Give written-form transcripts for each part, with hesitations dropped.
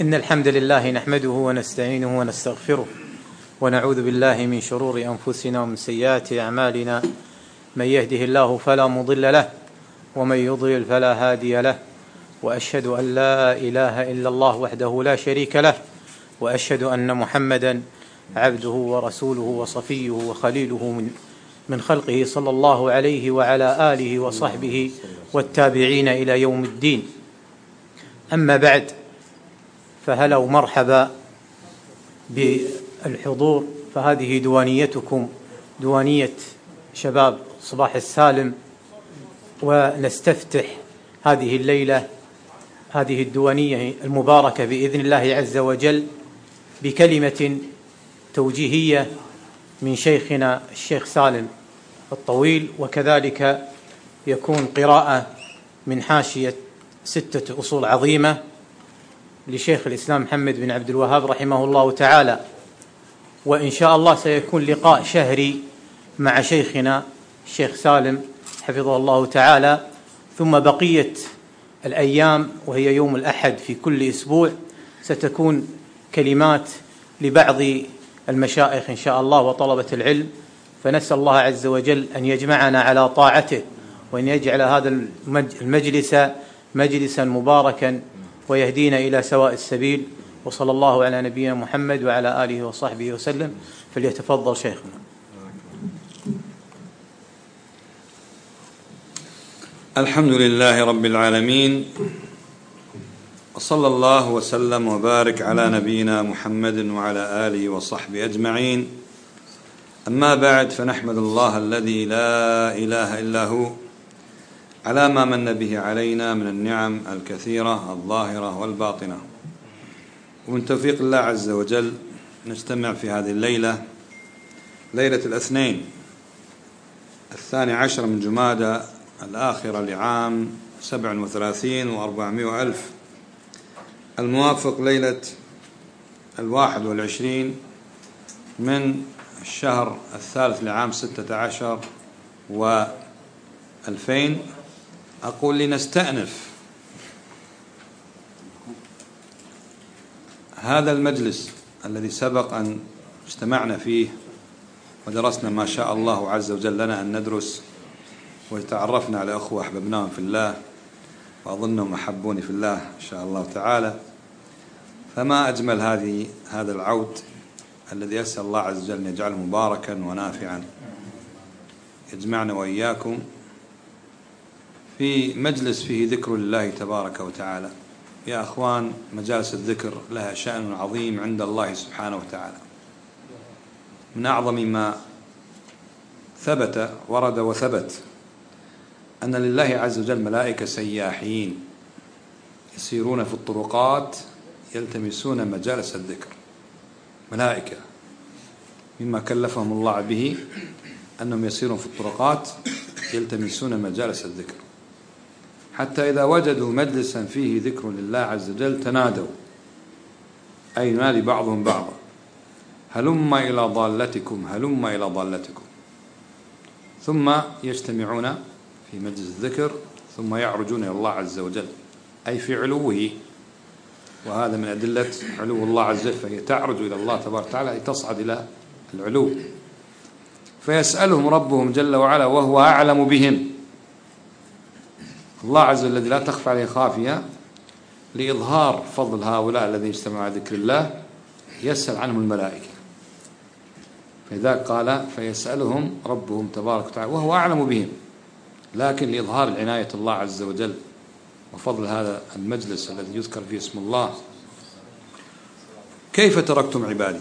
إن الحمد لله نحمده ونستعينه ونستغفره ونعوذ بالله من شرور أنفسنا ومن سيئات أعمالنا. من يهده الله فلا مضل له ومن يضلل فلا هادي له، وأشهد أن لا إله إلا الله وحده لا شريك له، وأشهد أن محمدا عبده ورسوله وصفيه وخليله من خلقه صلى الله عليه وعلى آله وصحبه والتابعين إلى يوم الدين. أما بعد، فهلا ومرحبا بالحضور. فهذه دوانيتكم، دوانية شباب صباح السالم، ونستفتح هذه الليلة هذه الديوانية المباركة بإذن الله عز وجل بكلمة توجيهية من شيخنا الشيخ سالم الطويل، وكذلك يكون قراءة من حاشية 6 أصول عظيمة لشيخ الإسلام محمد بن عبد الوهاب رحمه الله تعالى. وإن شاء الله سيكون لقاء شهري مع شيخنا الشيخ سالم حفظه الله تعالى، ثم بقية الأيام وهي يوم الأحد في كل أسبوع ستكون كلمات لبعض المشايخ إن شاء الله وطلبة العلم. فنسأل الله عز وجل أن يجمعنا على طاعته، وأن يجعل هذا المجلس مجلسا مباركا ويهدينا إلى سواء السبيل. وصلى الله على نبينا محمد وعلى آله وصحبه وسلم. فليتفضل شيخنا. الحمد لله رب العالمين، وصلى الله وسلم وبارك على نبينا محمد وعلى آله وصحبه أجمعين. أما بعد، فنحمد الله الذي لا إله إلا هو على ما من به علينا من النعم الكثيرة الظاهرة والباطنة، ومن توفيق الله عز وجل نجتمع في هذه الليلة، ليلة الاثنين 12 من جمادى الآخرة لعام 37 و400 ألف، الموافق ليلة 21 من الشهر الثالث لعام 16 و2000. أقول لنستأنف هذا المجلس الذي سبق أن اجتمعنا فيه ودرسنا ما شاء الله عز وجل لنا أن ندرس، وتعرفنا على أخوة أحببناهم في الله، وأظنهم أحبوني في الله إن شاء الله تعالى. فما أجمل هذا العود الذي أسأل الله عز وجل أن يجعله مباركا ونافعا، يجمعنا وإياكم في مجلس فيه ذكر الله تبارك وتعالى. يا أخوان، مجالس الذكر لها شأن عظيم عند الله سبحانه وتعالى. من أعظم ما ورد وثبت أن لله عز وجل ملائكة سياحين يسيرون في الطرقات يلتمسون مجالس الذكر. ملائكة مما كلفهم الله به أنهم يسيرون في الطرقات يلتمسون مجالس الذكر، حتى إذا وجدوا مجلسا فيه ذكر لله عز وجل تنادوا، أي ينادي بعضهم بعضا: هلم إلى ضالتكم، هلم إلى ضالتكم. ثم يجتمعون في مجلس الذكر، ثم يعرجون إلى الله عز وجل، أي في علوه، وهذا من أدلة علو الله عز وجل، فهي تعرج إلى الله تبارك وتعالى، أي تصعد إلى العلو. فيسألهم ربهم جل وعلا وهو أعلم بهم. الله عز وجل الذي لا تخفى عليه خافية، لإظهار فضل هؤلاء الذين اجتمعوا على ذكر الله يسأل عنهم الملائكة. فإذا قال فيسألهم ربهم تبارك وتعالى وهو أعلم بهم، لكن لإظهار العناية الله عز وجل وفضل هذا المجلس الذي يذكر فيه اسم الله: كيف تركتم عبادي؟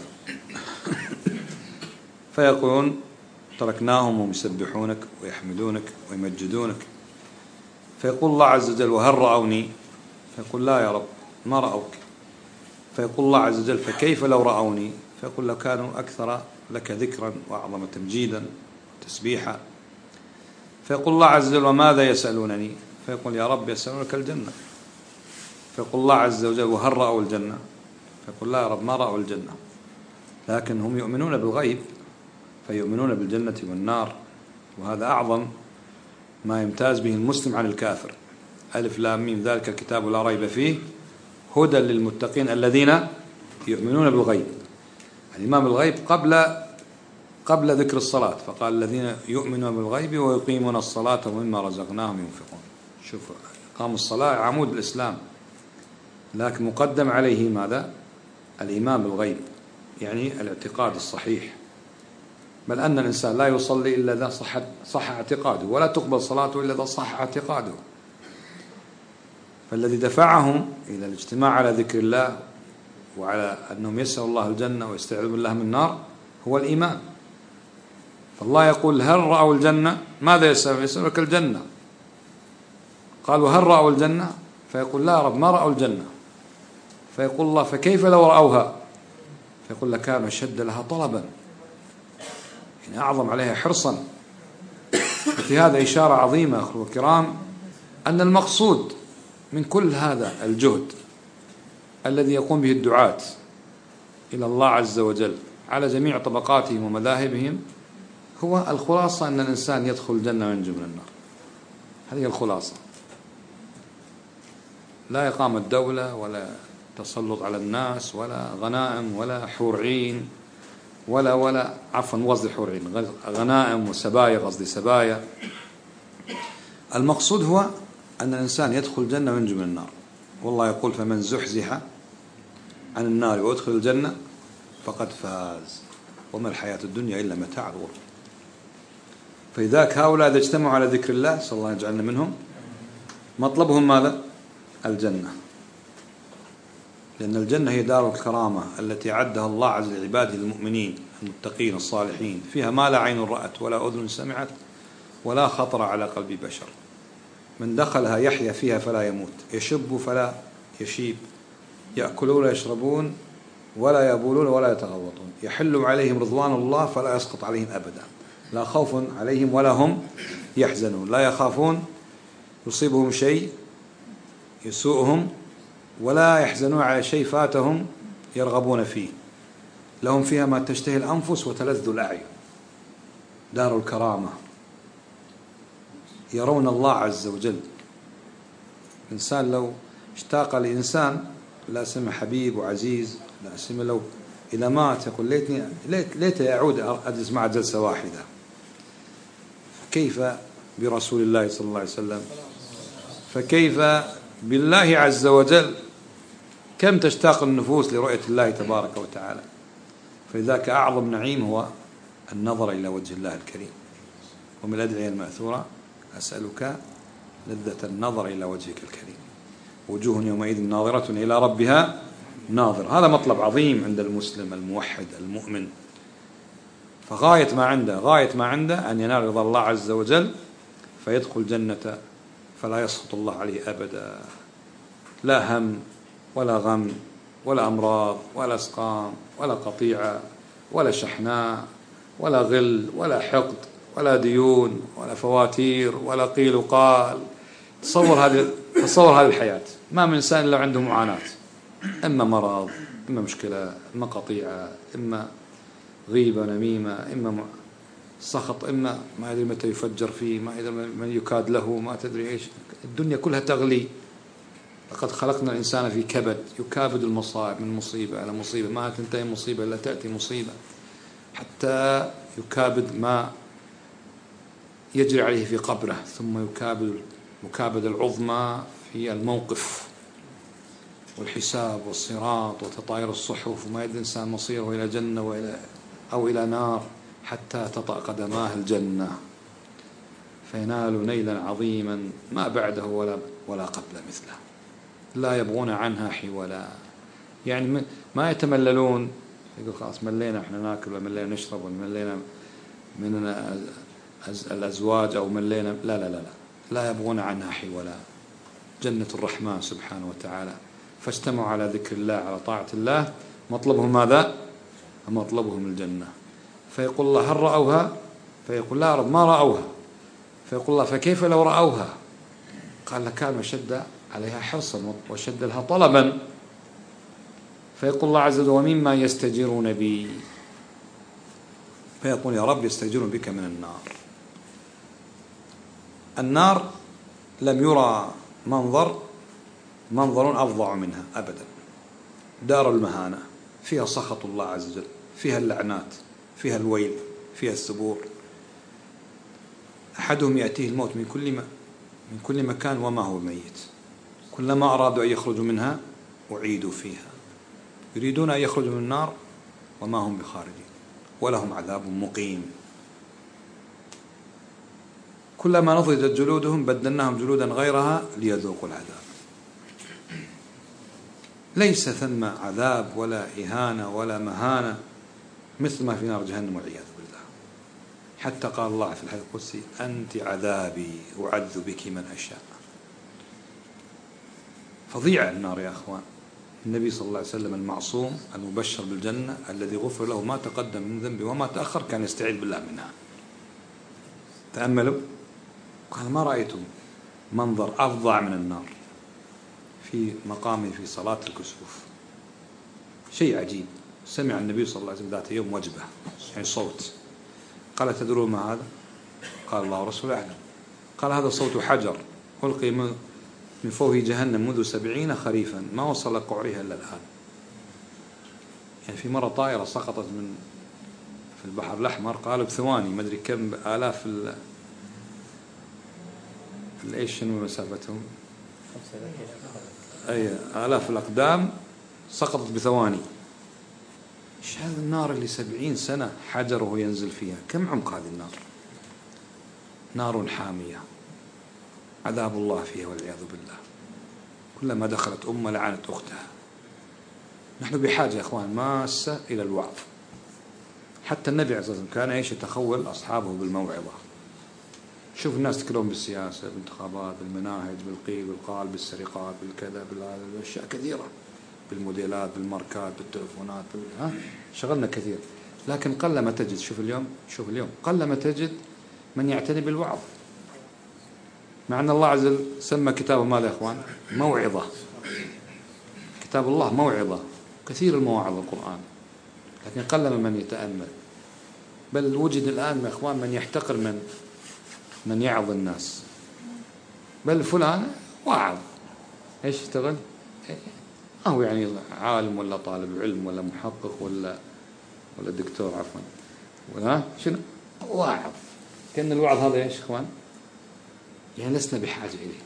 فيقولون: تركناهم وهم يسبحونك ويحمدونك ويمجدونك. فيقول الله عز وجل: وهل رأوني؟ فيقول: لا يا رب، ما رأوك. فيقول الله عز وجل: فكيف لو رأوني؟ فيقول: لو كانوا أكثر لك ذكرا وأعظم تمجيدا تسبيحا. فيقول الله عز وجل: وماذا يسألونني؟ فيقول: يا رب، يسألونك الجنة. فيقول الله عز وجل: وهل رأوا الجنة؟ فيقول: لا يا رب، ما رأوا الجنة، لكن هم يؤمنون بالغيب، فيؤمنون بالجنة والنار، وهذا أعظم ما يمتاز به المسلم عن الكافر. ألف لام ميم ذلك الكتاب لا ريب فيه هدى للمتقين الذين يؤمنون بالغيب. الإيمان بالغيب قبل ذكر الصلاة، فقال الذين يؤمنون بالغيب ويقيمون الصلاة ومما رزقناهم ينفقون. شوف، إقام الصلاة عمود الإسلام، لكن مقدم عليه ماذا؟ الإيمان بالغيب، يعني الاعتقاد الصحيح. بل أن الإنسان لا يصلي إلا إذا صح اعتقاده، ولا تقبل صلاته إلا إذا صح اعتقاده. فالذي دفعهم إلى الاجتماع على ذكر الله وعلى أنهم يسألوا الله الجنة ويستعيذوا بالله من النار هو الإيمان. فالله يقول هل رأوا الجنة؟ ماذا يسألك الجنة؟ قالوا هل رأوا الجنة؟ فيقول لا يا رب ما رأوا الجنة. فيقول الله فكيف لو رأوها؟ فيقول لكانوا أشد لها طلبا، يعني أعظم عليها حرصا. وفي هذا إشارة عظيمة أخوة الكرام أن المقصود من كل هذا الجهد الذي يقوم به الدعاة إلى الله عز وجل على جميع طبقاتهم ومذاهبهم هو الخلاصة أن الإنسان يدخل الجنة وينجو من النار. هذه الخلاصة، لا إقامة دولة ولا تسلط على الناس ولا غنائم ولا حور عين ولا عفوا قصدي حور عين، غنائم وسبايا، قصدي سبايا. المقصود هو أن الإنسان يدخل الجنة وينجو من النار. والله يقول فمن زحزح عن النار ويدخل الجنة فقد فاز وما الحياة الدنيا إلا متاع الغرور. فلذلك هؤلاء إذا اجتمعوا على ذكر الله صلى الله يجعلنا منهم مطلبهم ماذا؟ الجنة، لأن الجنة هي دار الكرامة التي أعدها الله عز وجل لعباده المؤمنين المتقين الصالحين، فيها ما لا عين رأت ولا أذن سمعت ولا خطر على قلب بشر. من دخلها يحيا فيها فلا يموت، يشب فلا يشيب، يأكلون ويشربون ولا يبولون ولا يتغوطون، يحل عليهم رضوان الله فلا يسقط عليهم أبدا، لا خوف عليهم ولا هم يحزنون، لا يخافون يصيبهم شيء يسوءهم ولا يحزنون على شيء فاتهم يرغبون فيه. لهم فيها ما تشتهي الأنفس وتلذ الأعين، دار الكرامة، يرون الله عز وجل. الإنسان لو اشتاق لإنسان لا سمع حبيب وعزيز، لا سمع لو إذا مات يقول ليت يعود أجلس معه جلسة واحدة. كيف برسول الله صلى الله عليه وسلم؟ فكيف بالله عز وجل؟ كم تشتاق النفوس لرؤية الله تبارك وتعالى. فلذلك أعظم نعيم هو النظر إلى وجه الله الكريم. ومن الأدعية المأثورة أسألك لذة النظر إلى وجهك الكريم، وجوه يومئذ ناظرة إلى ربها ناظر. هذا مطلب عظيم عند المسلم الموحد المؤمن. فغاية ما عنده أن ينال رضا الله عز وجل فيدخل الجنة فلا يسخط الله عليه أبدا، لا هم ولا غم ولا أمراض ولا اسقام ولا قطيعة ولا شحناء ولا غل ولا حقد ولا ديون ولا فواتير ولا قيل وقال. تصور هذه الحياة. ما من إنسان إلا عنده معاناة، إما مرض، إما مشكلة، إما قطيعة، إما غيبة نميمة، إما سخط، إما ما يدري متى يفجر فيه، ما يدري من يكاد له، ما تدري إيش. الدنيا كلها تغلي. لقد خلقنا الإنسان في كبد، يكابد المصائب من مصيبة على مصيبة، ما تنتهي مصيبة إلا تأتي مصيبة، حتى يكابد ما يجري عليه في قبره، ثم يكابد مكابدة العظمى في الموقف والحساب والصراط وتطاير الصحف، وما يدري الإنسان مصيره إلى جنة أو إلى نار حتى تطأ قدماه الجنة فينال نيلا عظيما ما بعده ولا قبل مثله، لا يبغون عنها حولا. يعني ما يتمللون يقول خلاص ملينا احنا ناكل وملينا نشرب وملينا من الأزواج أو ملينا، لا لا لا لا، لا يبغون عنها حولا. جنة الرحمن سبحانه وتعالى. فاجتمعوا على ذكر الله على طاعة الله، مطلبهم ماذا؟ مطلبهم الجنة. فيقول الله هل رأوها؟ فيقول لا رب ما رأوها. فيقول الله فكيف لو رأوها؟ قال لكانوا أشد عليها حرصا وشد لها طلبا. فيقول الله عز وجل ومما يستجيرون بي، فيقول يا رب يستجيرون بك من النار. النار لم يرى منظر منظر أفظع منها أبدا. دار المهانة فيها سخط الله عز وجل، فيها اللعنات، فيها الويل، فيها الثبور. أحدهم يأتيه الموت من كل مكان وما هو ميت، كلما أرادوا أن يخرجوا منها أعيدوا فيها، يريدون أن يخرجوا من النار وما هم بخارجين، ولهم عذاب مقيم. كلما نضجت جلودهم بدلناهم جلودا غيرها ليذوقوا العذاب. ليس ثم عذاب ولا إهانة ولا مهانة مثل ما في نار جهنم والعياذ بالله. حتى قال الله في الحديث القدسي: أنت عذابي أعذ بك من أشاء. فظيعة النار يا أخوان. النبي صلى الله عليه وسلم المعصوم المبشر بالجنة الذي غفر له ما تقدم من ذنبه وما تأخر كان يستعيذ بالله منها. تأملوا، قال: ما رأيتم منظر أفظع من النار في مقامه في صلاة الكسوف. شيء عجيب. سمع النبي صلى الله عليه وسلم ذات يوم وجبة، يعني صوت. قال: تدرون ما هذا؟ قال: الله ورسوله أعلم. قال: هذا صوت حجر ألقي من فوق جهنم منذ 70 خريفا ما وصل قعرها إلا الآن. يعني في مرة طائرة سقطت في البحر الأحمر، قالوا بثواني، ما أدري كم آلاف ايش شنو مسافتهم، أي آلاف الأقدام سقطت بثواني. إيش هذا النار اللي 70 سنة حجره ينزل فيها؟ كم عمق هذه النار؟ نار حامية عذاب الله فيها والعياذ بالله. كلما دخلت أمة لعنت أختها. نحن بحاجة يا أخوان ماسة إلى الوعظ. حتى النبي عليه الصلاة والسلام كان إيش يتخول أصحابه بالموعظة. شوف الناس يتكلمون بالسياسة، بالانتخابات، بالمناهج، بالقيل والقال، بالسرقات، بالكذا، بالأشياء كثيرة، بالموديلات، بالماركات، بالتلفونات، شغلنا كثير. لكن قلما تجد، شوف اليوم قلما تجد من يعتني بالوعظ. مع أن الله عز وجل سمى كتابه ماذا يا أخوان؟ موعظة. كتاب الله موعظة، كثير المواعظ القرآن، لكن قلما من يتأمل. بل وجد الآن يا أخوان من يحتقر من يعظ الناس. بل فلان واعظ، ايش اشتغل؟ هو يعني عالم ولا طالب علم ولا محقق ولا دكتور عفوا، ولا شنو؟ واعظ. كأن الوعظ هذا ايش اخوان؟ يعني لسنا بحاجة إليه،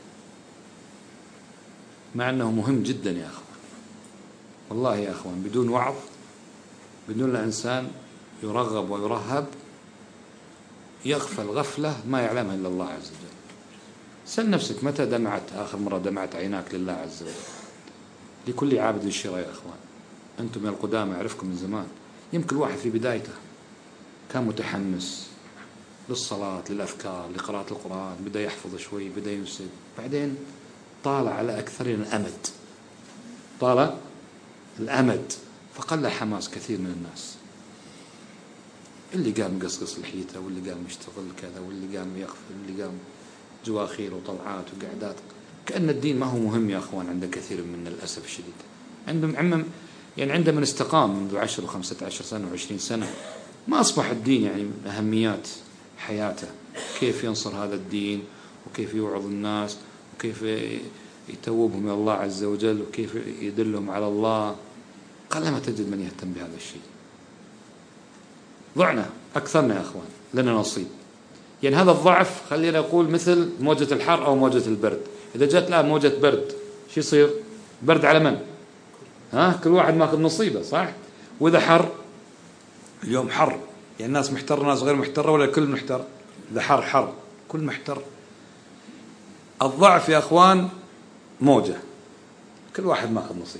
مع أنه مهم جدا يا أخوان. والله يا أخوان بدون وعظ، بدون الإنسان يرغب ويرهب، يغفل غفلة ما يعلمها إلا الله عز وجل. سل نفسك متى دمعت آخر مرة دمعت عيناك لله عز وجل؟ لكل عابد الشراء يا أخوان. أنتم من القدامى أعرفكم من زمان. يمكن الواحد في بدايته كان متحمس للصلاة، للأذكار، لقراءة القرآن، بدأ يحفظ شوي، بدأ ينسب، بعدين طال على أكثرنا الأمد، طال الأمد فقل حماس كثير من الناس. اللي قام مقصقص لحيته، واللي قام يشتغل كذا، واللي قام يغفل، واللي قام جواخير وطلعات وقعدات. كأن الدين ما هو مهم يا أخوان عند كثير من الأسف الشديد. عند من استقام منذ 10 و15 سنة و20 سنة ما أصبح الدين يعني من أهميات حياته. كيف ينصر هذا الدين، وكيف يوعظ الناس، وكيف يتوبهم إلى الله عز وجل، وكيف يدلهم على الله. قلما تجد من يهتم بهذا الشيء. ضعنا أكثرنا يا أخوان، لنا نصيب. يعني هذا الضعف خلينا نقول مثل موجة الحر أو موجة البرد. إذا جاءت الآن موجة برد شو يصير؟ برد على من؟ كل واحد ماخذ نصيبه، صح؟ وإذا حر، اليوم حر، يعني الناس محترة، ناس غير محترة، ولا الكل محتر؟ إذا حر كل محتر. الضعف يا أخوان موجة، كل واحد ماخذ نصيبه،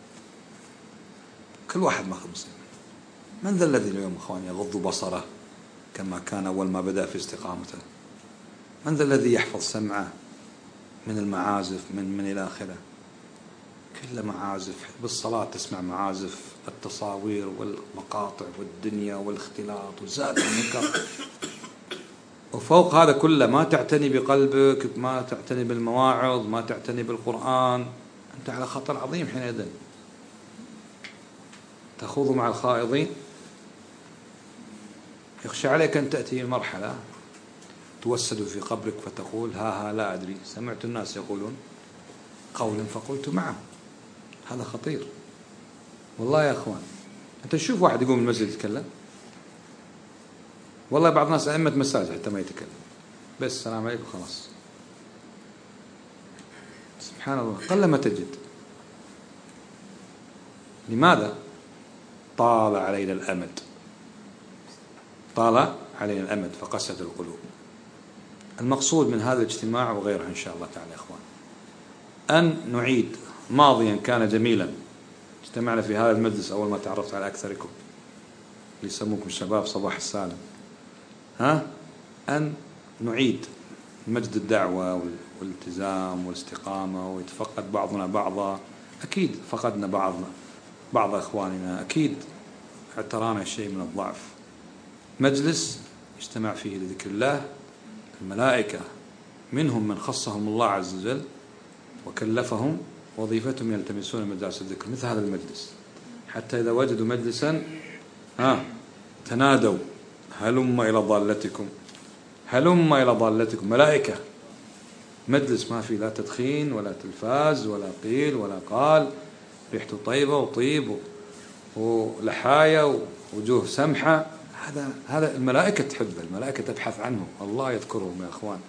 كل واحد ماخذ نصيبه. من ذا الذي اليوم أخوان يغض بصره كما كان أول ما بدأ في استقامته؟ من ذا الذي يحفظ سمعه من المعازف من إلى آخره؟ كل معازف. بالصلاة تسمع معازف، التصاوير والمقاطع والدنيا والاختلاط وزاد المنكر. وفوق هذا كله ما تعتني بقلبك، ما تعتني بالمواعظ، ما تعتني بالقرآن، أنت على خطر عظيم حينئذ. تخوض مع الخائضين. يخشى عليك أن تأتي مرحلة توسد في قبرك فتقول ها لا أدري، سمعت الناس يقولون قولا فقلت معه. هذا خطير والله يا أخوان. أنت تشوف واحد يقوم من المسجد يتكلم، والله بعض الناس أئمة مساجد حتى ما يتكلم، بس السلام عليكم خلاص. سبحان الله، قلما تجد. لماذا؟ طال علينا الأمد، طال علينا الأمد فقست القلوب. المقصود من هذا الاجتماع وغيره إن شاء الله تعالى يا إخوان أن نعيد ماضيا كان جميلا. اجتمعنا في هذا المجلس أول ما تعرفت على أكثركم اللي يسموكم شباب صباح السالم، أن نعيد مجد الدعوة والالتزام والاستقامة، ويتفقد بعضنا بعضا. أكيد فقدنا بعض إخواننا، أكيد اعترانا شيء من الضعف. مجلس يجتمع فيه لذكر الله، الملائكة منهم من خصهم الله عز وجل وكلفهم وظيفتهم يلتمسون مجالس الذكر مثل هذا المجلس، حتى إذا وجدوا مجلسا تنادوا هلم إلى ضالتكم، هلم إلى ضالتكم. ملائكة، مجلس ما فيه لا تدخين ولا تلفاز ولا قيل ولا قال، ريحته طيبة وطيب ولحاية ووجوه سمحة. هذا الملائكة تحبه، الملائكة تبحث عنه، الله يذكرهم يا أخوان.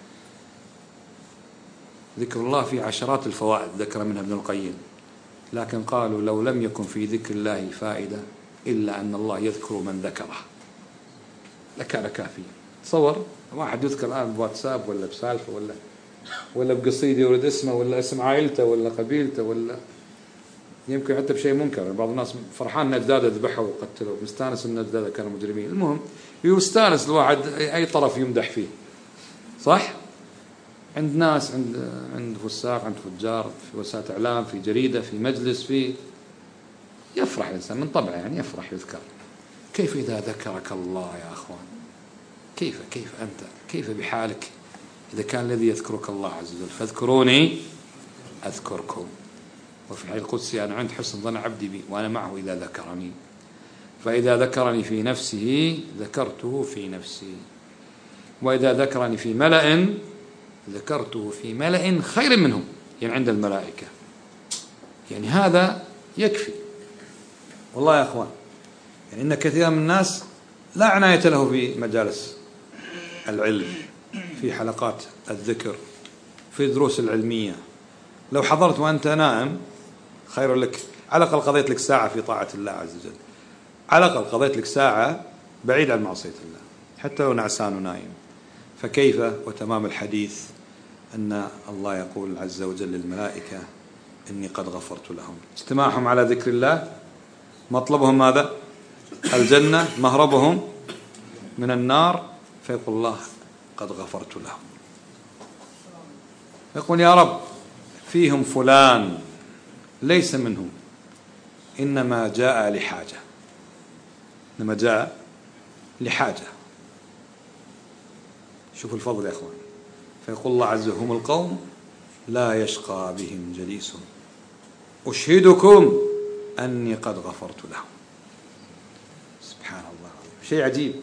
ذكر الله فيه عشرات الفوائد ذكر منها ابن القيم، لكن قالوا لو لم يكن في ذكر الله فائدة إلا أن الله يذكر من ذكره لكان كافيا. تصور واحد يذكر الآن بواتساب ولا بسالفة ولا بقصيدة يورد اسمه ولا اسم عائلته ولا قبيلته، ولا يمكن حتى بشيء منكر. بعض الناس فرحان ان اجداده ذبحوا وقتلوا، مستانس ان اجداده كانوا مجرمين. المهم يستانس الواحد اي طرف يمدح فيه، صح؟ عند ناس، عند فساق، عند فجار، في وسائل اعلام، في جريده، في مجلس، في يفرح الانسان من طبعه، يعني يفرح يذكر. كيف اذا ذكرك الله يا اخوان؟ كيف انت، كيف بحالك اذا كان الذي يذكرك الله عز وجل؟ فاذكروني اذكركم. وفي الحديث القدسي أنا عند حسن ظن عبدي بي وأنا معه إذا ذكرني، فإذا ذكرني في نفسه ذكرته في نفسي، وإذا ذكرني في ملأ ذكرته في ملأ خير منهم، يعني عند الملائكة. يعني هذا يكفي والله يا أخوان. يعني إن كثيرا من الناس لا عناية له في مجالس العلم، في حلقات الذكر، في الدروس العلمية. لو حضرت وأنت نائم خير لك، على الأقل قضيت لك ساعة في طاعة الله عز وجل، على الأقل قضيت لك ساعة بعيد عن معصية الله، حتى لو نعسان ونائم. فكيف وتمام الحديث أن الله يقول عز وجل للملائكة إني قد غفرت لهم. اجتماعهم على ذكر الله مطلبهم ماذا؟ الجنة، مهربهم من النار. فيقول الله قد غفرت لهم. يقول يا رب فيهم فلان ليس منهم، إنما جاء لحاجة، إنما جاء لحاجة. شوفوا الفضل يا أخوان. فيقول الله عز وجل هم القوم لا يشقى بهم جليسهم أشهدكم أني قد غفرت لهم. سبحان الله، شيء عجيب.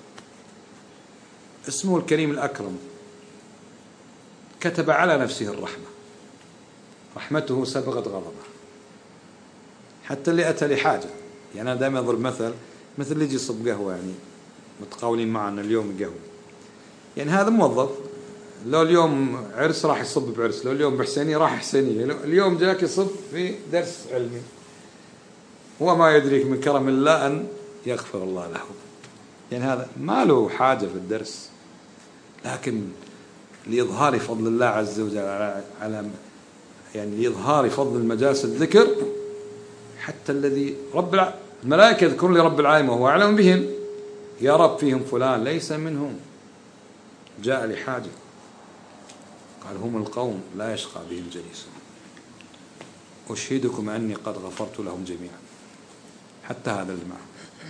اسمه الكريم الأكرم كتب على نفسه الرحمة، رحمته سبقت غضبه. حتى اللي أتى لحاجة، يعني أنا دائما أضرب مثل اللي يجي يصب قهوة، يعني متقاولين معنا اليوم قهوة، يعني هذا موظف لو اليوم عرس راح يصب بعرس، لو اليوم بحسينية راح حسينية، اليوم جاك يصب في درس علمي، هو ما يدريك من كرم الله أن يغفر الله له. يعني هذا ما له حاجة في الدرس، لكن لإظهار فضل الله عز وجل على يعني لإظهار فضل مجالس الذكر، حتى الذي الملائكة يذكرون لرب العالمين وهو أعلم بهم. يا رب فيهم فلان ليس منهم، جاء لحاجة. قال هم القوم لا يشقى بهم جليسهم أشهدكم أني قد غفرت لهم جميعا، حتى هذا المعنى.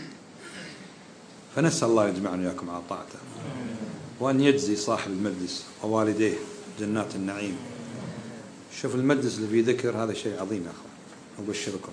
فنسأل الله يجمعنا وإياكم على طاعته، وأن يجزي صاحب المجلس ووالديه جنات النعيم. شوف المجلس اللي فيه ذكر هذا شيء عظيم يا أخوان، أبشركم.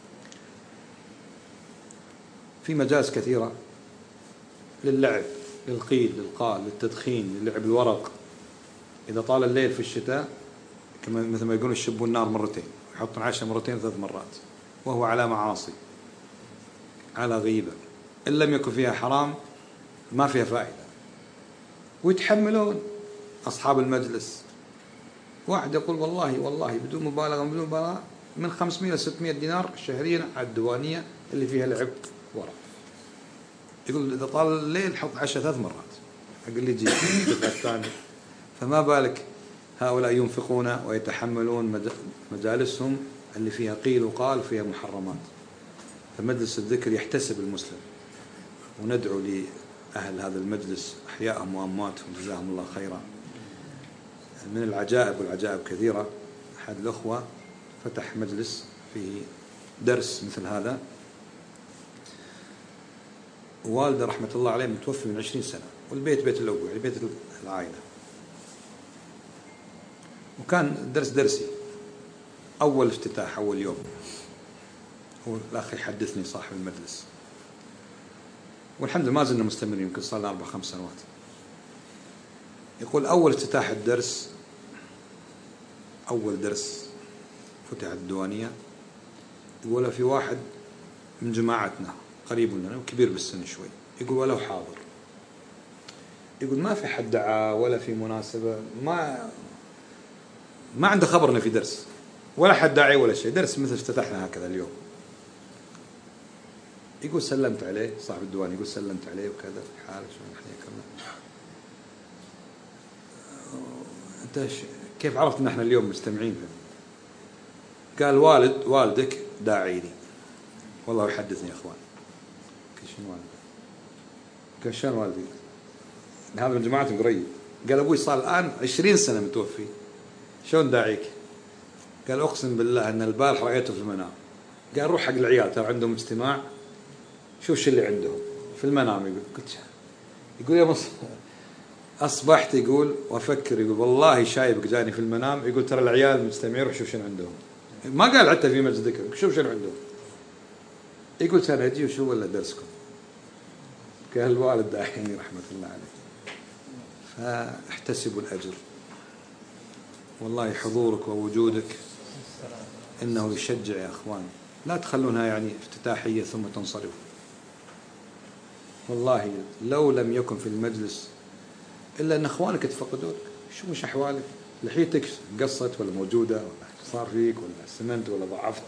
في مجالس كثيرة للعب، للقيل، للقال، للتدخين، للعب الورق. إذا طال الليل في الشتاء مثل ما يقولون يشبون النار مرتين، يحطون عشاء مرتين 3 مرات، وهو على معاصي، على غيبة، إن لم يكن فيها حرام ما فيها فائدة. ويتحملون أصحاب المجلس. واحد يقول والله بدون مبالغة من 500 إلى 600 دينار شهريا على الديوانية اللي فيها لعب ورق. يقول إذا طال الليل حط عشاء 3 مرات، أقول لي جي الدفعة الثانية. فما بالك هؤلاء ينفقون ويتحملون مجالسهم اللي فيها قيل وقال فيها محرمات. فمجلس الذكر يحتسب المسلم، وندعو لأهل هذا المجلس أحياءهم وأمواتهم جزاهم الله خيرا. من العجائب، والعجائب كثيرة، أحد الأخوة فتح مجلس فيه درس مثل هذا، والده رحمة الله عليه متوفي من 20 سنة، والبيت بيت الأبو، يعني بيت العائلة. وكان الدرس درسي، أول افتتاح أول يوم. هو الأخ يحدثني صاحب المجلس، والحمد لله ما زلنا مستمرين، يمكن صار لنا 4-5 سنوات. يقول أول افتتاح الدرس، أول درس فتح الديوانية، يقول في واحد من جماعتنا قريب لنا وكبير بالسن شوي، يقول ولو حاضر، يقول ما في حد دعا ولا في مناسبة، ما عنده خبر انه في درس ولا حد داعي ولا شيء، درس مثل افتتحنا هكذا اليوم. يقول سلمت عليه صاحب الديوان، يقول سلمت عليه وكذا، حالك شلون حياك الله، انت كيف عرفت ان احنا اليوم مجتمعين فيه؟ قال والدك داعي لي والله يحدثني يا اخوان. قال شنو والدك؟ قال شلون والدي؟ هذا من جماعتهم قريب. قال ابوي صار الان 20 سنة متوفي، شلون داعيك؟ قال اقسم بالله ان البارح رأيته في المنام. قال روح حق العيال ترى عندهم اجتماع، شوف شو اللي عندهم في المنام. يقول قلت يقول يا أصبحت يقول وأفكر، يقول والله شايبك جاني في المنام، يقول ترى العيال مجتمعين، روح شوف شنو عندهم. ما قال حتى في مجلس ذكر، شوف شنو عندهم. يقول ترى أجي وشو ولا درسكم. قال الوالد داحيني رحمة الله عليه. فاحتسبوا الأجر، والله حضورك ووجودك إنه يشجع يا أخوان. لا تخلونها يعني افتتاحية ثم تنصرفوا. والله لو لم يكن في المجلس إلا أن أخوانك يتفقدونك، شو مش أحوالك؟ لحيتك قصت ولا موجودة، ولا صار فيك، ولا سمنت، ولا ضعفت.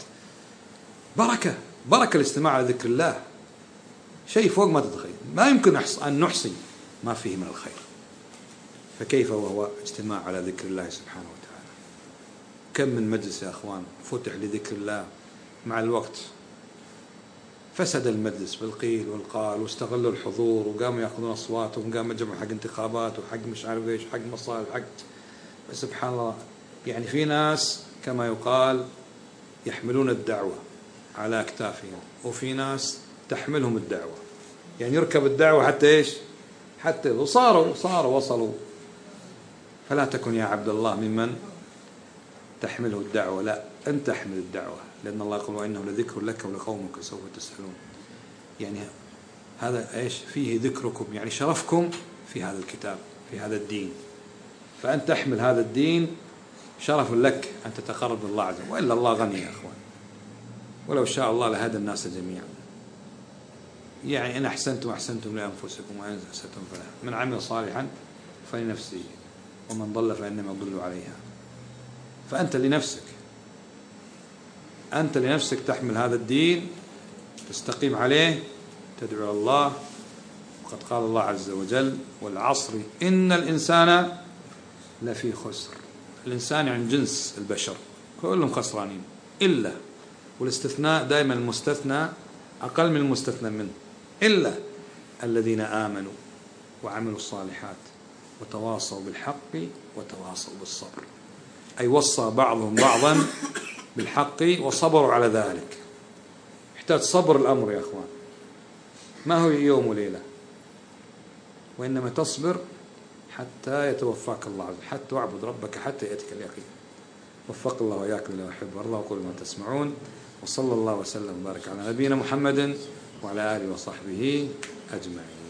بركة الاستماع على ذكر الله، شيء فوق ما تتخيل، ما يمكن أن نحصي ما فيه من الخير. فكيف وهو اجتماع على ذكر الله سبحانه وتعالى. كم من مجلس يا أخوان فتح لذكر الله، مع الوقت فسد المجلس بالقيل والقال، واستغلوا الحضور وقاموا يأخذون أصواتهم، وقاموا يجمعوا حق انتخابات وحق مش عارف ايش، حق مصالح، حق. سبحان الله، يعني في ناس كما يقال يحملون الدعوة على أكتافهم، وفي ناس تحملهم الدعوة، يعني يركب الدعوة حتى ايش، حتى وصلوا. فلا تكن يا عبد الله ممن تحمله الدعوة، لا، أنت تحمل الدعوة، لأن الله يقول وإنه لذكر لك ولقومك سوف تسألون. يعني هذا إيش فيه ذكركم، يعني شرفكم في هذا الكتاب، في هذا الدين. فأنت تحمل هذا الدين، شرف لك أن تتقرب الله عز وجل، وإلا الله غني يا أخوان، ولو شاء الله لهدى الناس جميعا. يعني إن أحسنتم أحسنتم لأنفسكم، وإن أسأتم فلها، من عمل صالحا فلنفسه، ومن ضل فإنما يضل عليها. فأنت لنفسك تحمل هذا الدين، تستقيم عليه، تدعو الله. وقد قال الله عز وجل والعصر إن الإنسان لفي خسر. الإنسان يعني جنس البشر كلهم خسرانين، إلا، والاستثناء دائما المستثنى أقل من المستثنى منه، إلا الذين آمنوا وعملوا الصالحات وتواصوا بالحق وتواصوا بالصبر. أي وصى بعضهم بعضا بالحق وصبروا على ذلك. يحتاج صبر الأمر يا أخوان، ما هو يوم وليلة، وإنما تصبر حتى يتوفاك الله عز وجل، حتى واعبد ربك حتى يأتيك اليقين. وفق الله وإياكم لما يحب ويرضى، وقول ما تسمعون، وصلى الله وسلم وبارك على نبينا محمد وعلى آله وصحبه أجمعين.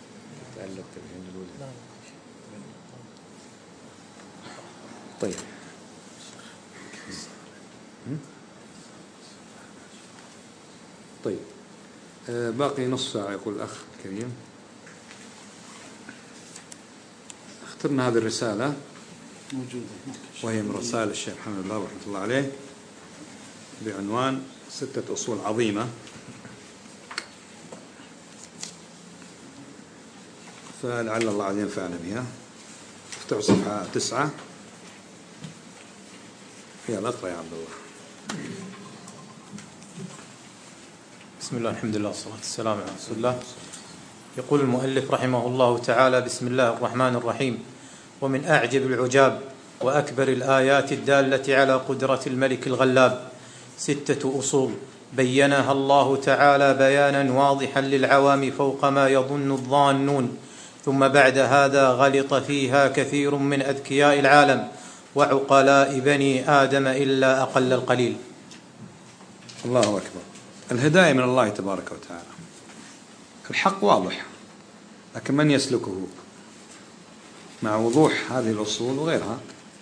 طيب. طيب باقي نص ساعة يقول الأخ الكريم. اخترنا هذه الرسالة موجودة وهي من رسائل الشيخ محمد الله رحمة الله عليه بعنوان 6 أصول عظيمة، فلعل الله عز ينفعنا بها. افتحوا صفحة 9. فيها الأقرأ يا عبد الله. بسم الله الحمد لله والصلاة والسلام على رسول الله. يقول المؤلف رحمه الله تعالى: بسم الله الرحمن الرحيم. ومن أعجب العجاب وأكبر الآيات الدالة على قدرة الملك الغلاب 6 أصول بينها الله تعالى بيانا واضحا للعوام فوق ما يظن الظانون، ثم بعد هذا غلط فيها كثير من أذكياء العالم وعقلاء بني آدم إلا أقل القليل. الله أكبر. الهداية من الله تبارك وتعالى، الحق واضح، لكن من يسلكه مع وضوح هذه الأصول وغيرها،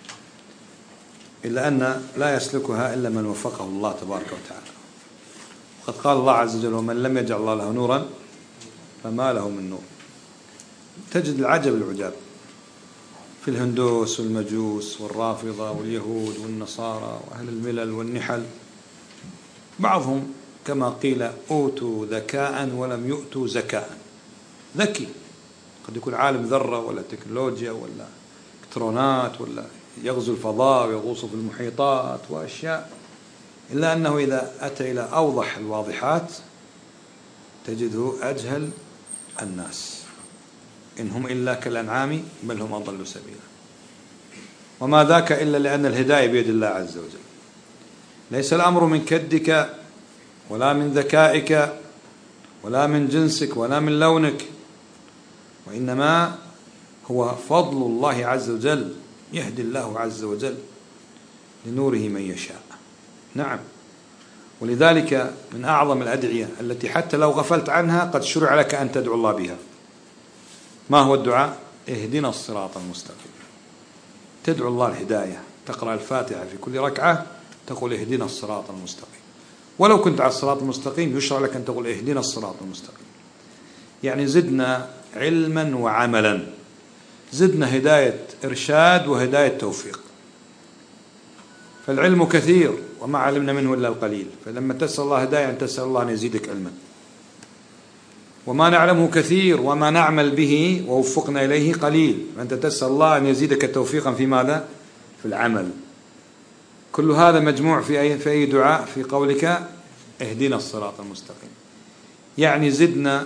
إلا أن لا يسلكها إلا من وفقه الله تبارك وتعالى. وقد قال الله عز وجل: ومن لم يجعل الله له نورا فما له من نور. تجد العجب العجاب في الهندوس والمجوس والرافضة واليهود والنصارى وأهل الملل والنحل، بعضهم كما قيل أوتوا ذكاء ولم يؤتوا زكاء. ذكي قد يكون عالم ذرة ولا تكنولوجيا ولا إلكترونات ولا يغزو الفضاء ويغوص في المحيطات وأشياء، إلا أنه إذا أتى إلى أوضح الواضحات تجده أجهل الناس، إن هم إلا كالأنعام بل هم أضل سبيلا. وما ذاك إلا لأن الهداية بيد الله عز وجل. ليس الأمر من كدك ولا من ذكائك ولا من جنسك ولا من لونك، وإنما هو فضل الله عز وجل، يهدي الله عز وجل لنوره من يشاء. نعم، ولذلك من أعظم الأدعية التي حتى لو غفلت عنها قد شرع لك أن تدعو الله بها. ما هو الدعاء؟ اهدنا الصراط المستقيم. تدعو الله الهداية، تقرأ الفاتحة في كل ركعة تقول اهدنا الصراط المستقيم. ولو كنت على الصراط المستقيم يشرع لك أن تقول اهدنا الصراط المستقيم. يعني زدنا علما وعملا، زدنا هداية إرشاد وهداية توفيق. فالعلم كثير وما علمنا منه إلا القليل، فلما تسأل الله هداية أن تسأل الله أن يزيدك علما. وما نعلمه كثير وما نعمل به ووفقنا إليه قليل، فأنت تسأل الله أن يزيدك توفيقا في ماذا؟ في العمل. كل هذا مجموع في أي دعاء؟ في قولك اهدنا الصراط المستقيم. يعني زدنا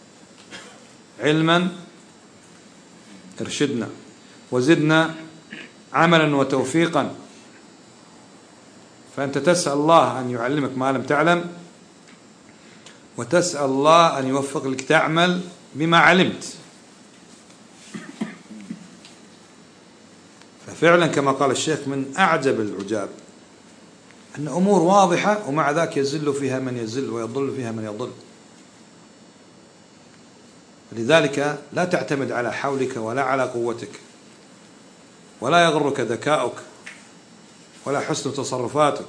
علما ارشدنا، وزدنا عملا وتوفيقا. فأنت تسأل الله أن يعلمك ما لم تعلم، وتسأل الله أن يوفق لك تعمل بما علمت. ففعلا كما قال الشيخ من أعجب العجاب أن أمور واضحة ومع ذاك يزل فيها من يزل ويضل فيها من يضل. لذلك لا تعتمد على حولك ولا على قوتك، ولا يغرك ذكاؤك ولا حسن تصرفاتك،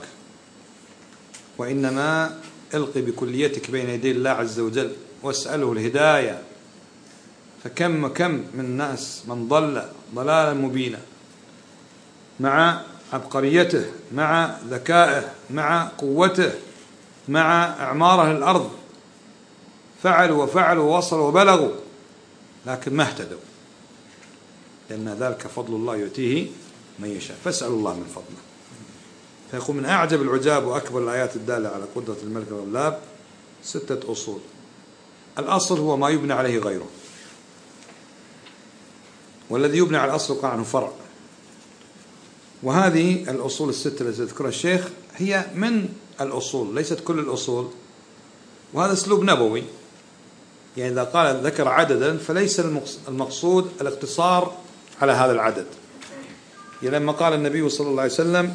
وإنما القي بكليتك بين يدي الله عز وجل واسأله الهداية. فكم من الناس من ضل ضلالا مبينا مع عبقريته، مع ذكائه، مع قوته، مع إعماره الأرض، فعلوا وفعلوا ووصلوا وبلغوا، لكن ما اهتدوا، لأن ذلك فضل الله يؤتيه من يشاء. فاسألوا الله من فضله. فيقول من أعجب العجاب وأكبر الآيات الدالة على قدرة الملك الغلاب 6 أصول. الأصل هو ما يبنى عليه غيره، والذي يبنى على الأصل يقع عنه فرع. وهذه الأصول 6 التي ذكرها الشيخ هي من الأصول، ليست كل الأصول، وهذا أسلوب نبوي. يعني إذا قال ذكر عددا فليس المقصود الاقتصار على هذا العدد. يعني لما قال النبي صلى الله عليه وسلم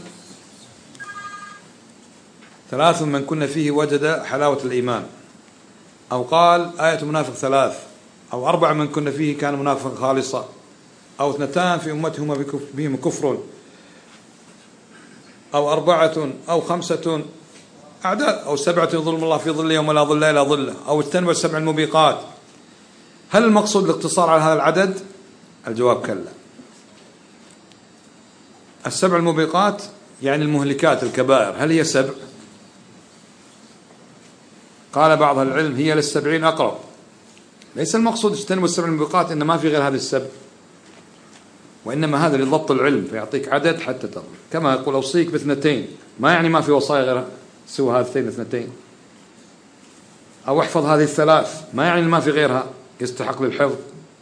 3 من كن فيه وجد حلاوة الإيمان، أو قال آية منافق 3، أو 4 من كن فيه كان منافقا خالصا، أو 2 في أمتهما بهم كفر، أو 4 أو 5 أعداد، أو 7 يظلم الله في ظله يوم لا ظل إلا ظله، أو اجتنبوا 7 الموبقات. هل المقصود الاقتصار على هذا العدد؟ الجواب كلا. 7 الموبقات يعني المهلكات الكبائر، هل هي 7؟ قال بعض العلم هي لل70 أقرب. ليس المقصود اجتنبوا 7 الموبقات إن ما في غير هذه 7، وإنما هذا لضبط العلم، فيعطيك عدد حتى تضبط. كما يقول أوصيك ب2، ما يعني ما في وصايا غير سوى هذين 2. أو احفظ هذه 3، ما يعني ما في غيرها يستحق للحفظ.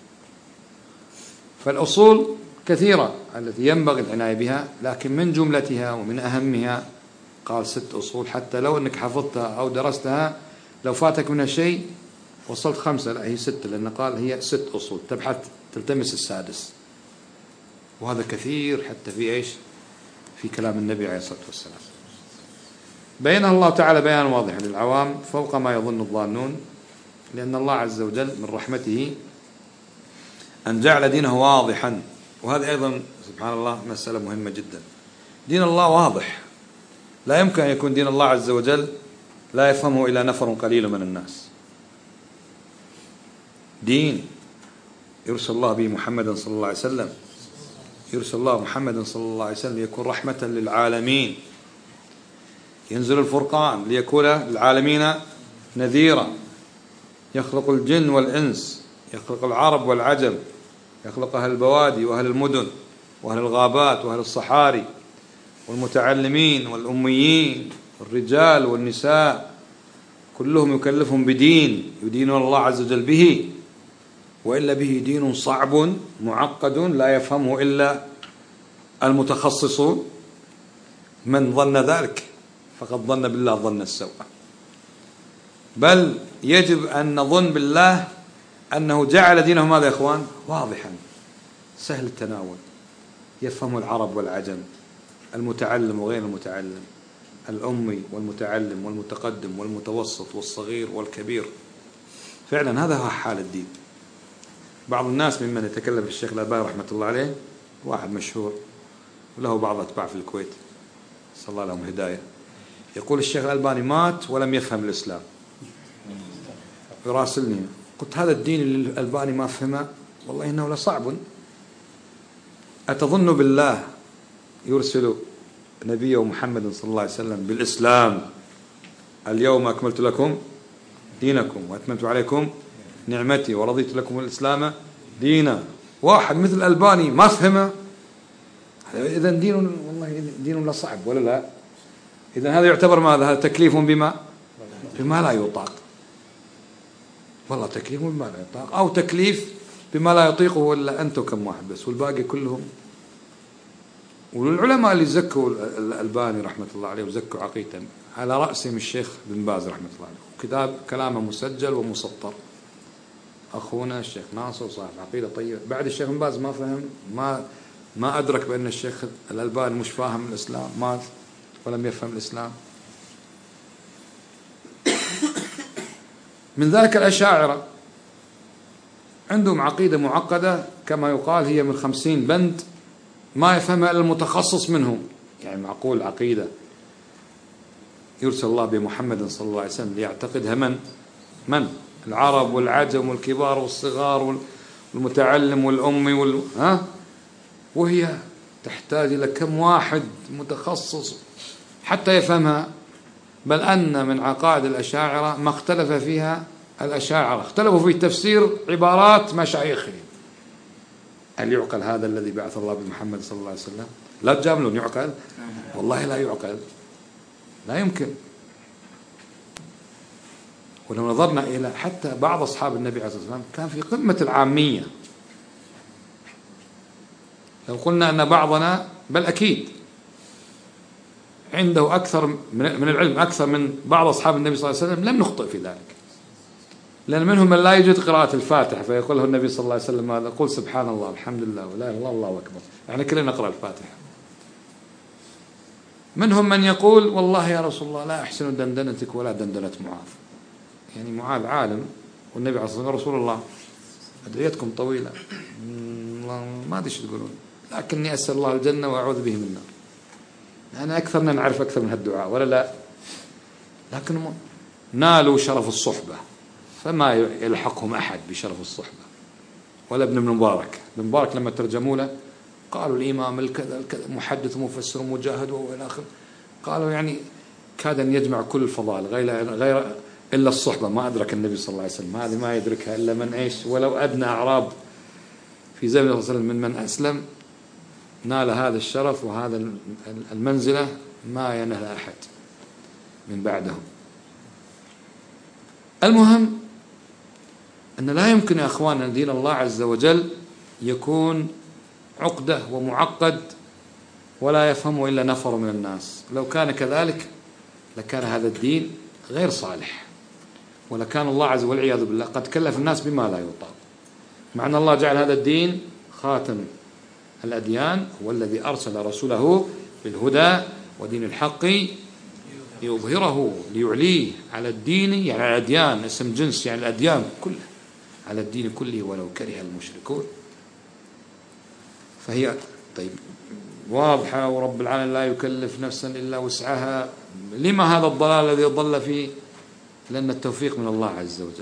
فالأصول كثيرة التي ينبغي العناية بها، لكن من جملتها ومن أهمها قال 6 أصول، حتى لو أنك حفظتها أو درستها لو فاتك منها شيء وصلت 5، لا هي 6، لأن قال هي 6 أصول، تبحث تلتمس السادس. وهذا كثير حتى في إيش؟ في كلام النبي عليه الصلاة والسلام. بينه الله تعالى بيان واضح للعوام فوق ما يظن الظانون، لأن الله عز وجل من رحمته أن جعل دينه واضحا. وهذا أيضا سبحان الله مسألة مهمة جدا. دين الله واضح، لا يمكن أن يكون دين الله عز وجل لا يفهمه إلا نفر قليل من الناس. دين يرسل الله به محمدا صلى الله عليه وسلم، يرسل الله محمدا صلى الله عليه وسلم ليكون رحمة للعالمين، ينزل الفرقان ليكون للعالمين نذيرا، يخلق الجن والإنس، يخلق العرب والعجم، يخلق أهل البوادي وأهل المدن وأهل الغابات وأهل الصحاري والمتعلمين والأميين والرجال والنساء، كلهم يكلفهم بدين يدينون الله عز وجل به، وإلا به دين صعب معقد لا يفهمه إلا المتخصصون. من ظن ذلك فقد ظن بالله ظن السوء. بل يجب أن نظن بالله أنه جعل دينه ماذا يا إخوان؟ واضحا سهل التناول، يفهم العرب والعجم، المتعلم وغير المتعلم، الأمي والمتعلم والمتقدم والمتوسط والصغير والكبير. فعلا هذا هو حال الدين. بعض الناس ممن يتكلم في الشيخ الألباني رحمة الله عليه، واحد مشهور وله بعض أتباع في الكويت صلى الله لهم هداية، يقول الشيخ الألباني مات ولم يفهم الإسلام. يراسلني، قلت هذا الدين اللي الألباني ما فهمه والله إنه لصعب. أتظن بالله يرسل نبيه محمد صلى الله عليه وسلم بالإسلام اليوم أكملت لكم دينكم وأتممت عليكم نعمتي ورضيت لكم الإسلام دينا، واحد مثل الألباني ما فهمه؟ إذا دين والله دين لصعب ولا لا؟ إذا هذا يعتبر ماذا؟ هذا تكليف بما لا يطاق. والله تكليف بما لا يطاق، أو تكليف بما لا يطيقه إلا أنت وكم واحد بس، والباقي كلهم. والعلماء اللي زكوا الألباني رحمة الله عليه وزكوا عقيدته على رأسهم الشيخ بن باز رحمة الله عليه، كتاب كلامه مسجل ومسطر. أخونا الشيخ ناصر صاحب عقيدة طيبة، بعد الشيخ بن باز ما فهم، ما أدرك بأن الشيخ الألباني مش فاهم الإسلام، مات ولم يفهم الإسلام. من ذلك الأشاعرة عندهم عقيدة معقدة كما يقال، هي من 50 بند ما يفهمها إلا المتخصص منهم. يعني معقول عقيدة يرسل الله بمحمد صلى الله عليه وسلم ليعتقدها من؟ العرب والعجم والكبار والصغار والمتعلم والأمي وهي تحتاج إلى كم واحد متخصص حتى يفهمها. بل أن من عقائد الأشاعرة ما اختلف فيها الأشاعرة، اختلفوا في تفسير عبارات مشايخهم. هل يعقل هذا الذي بعث الله بمحمد صلى الله عليه وسلم؟ لا تجاملون، يعقل؟ والله لا يعقل، لا يمكن. ولو نظرنا إلى حتى بعض أصحاب النبي عليه الصلاة والسلام كان في قمة العامية. لو قلنا أن بعضنا، بل أكيد عنده أكثر من العلم أكثر من بعض أصحاب النبي صلى الله عليه وسلم، لم نخطئ في ذلك. لأن منهم من لا يجد قراءة الفاتحة فيقول له النبي صلى الله عليه وسلم هذا، قل سبحان الله الحمد لله ولا إله إلا الله الله أكبر، يعني كلنا نقرأ الفاتحة. منهم من يقول والله يا رسول الله لا أحسن دندنتك ولا دندنة معاذ. يعني معاذ عالم والنبي عليه الصلاة والسلام رسول الله، أدعيتكم طويلة ما أدري شو تقولون، لكني أسأل الله الجنة وأعوذ به من النار. أنا أكثرنا نعرف أكثر من هالدعاء ولا لا؟ لكنهم نالوا شرف الصحبة، فما يلحقهم أحد بشرف الصحبة، ولا ابن المبارك. ابن المبارك لما ترجموا له قالوا الإمام الكذا الكذا، محدث ومفسر ومجاهد وإلى آخره، قالوا يعني كاد أن يجمع كل الفضائل غير إلا الصحبة، ما أدرك النبي صلى الله عليه وسلم، هذه ما يدركها إلا من إيش، ولو أدنى أعراب في زمن صلى الله عليه وسلم من أسلم نال هذا الشرف وهذا المنزلة ما ينال أحد من بعدهم. المهم أن لا يمكن يا أخوان أن دين الله عز وجل يكون عقدة ومعقد ولا يفهمه إلا نفر من الناس. لو كان كذلك لكان هذا الدين غير صالح، ولكان الله عز وجل والعياذ بالله قد كلف الناس بما لا يطاق، مع أن الله جعل هذا الدين خاتم الأديان، هو الذي أرسل رسوله بالهدى ودين الحق ليظهره ليعليه على الدين، يعني على الأديان، اسم جنس يعني الأديان كلها، على الدين كله ولو كره المشركون. فهي طيب واضحة، ورب العالمين لا يكلف نفسا إلا وسعها. لما هذا الضلال الذي ضل فيه؟ لأن التوفيق من الله عز وجل.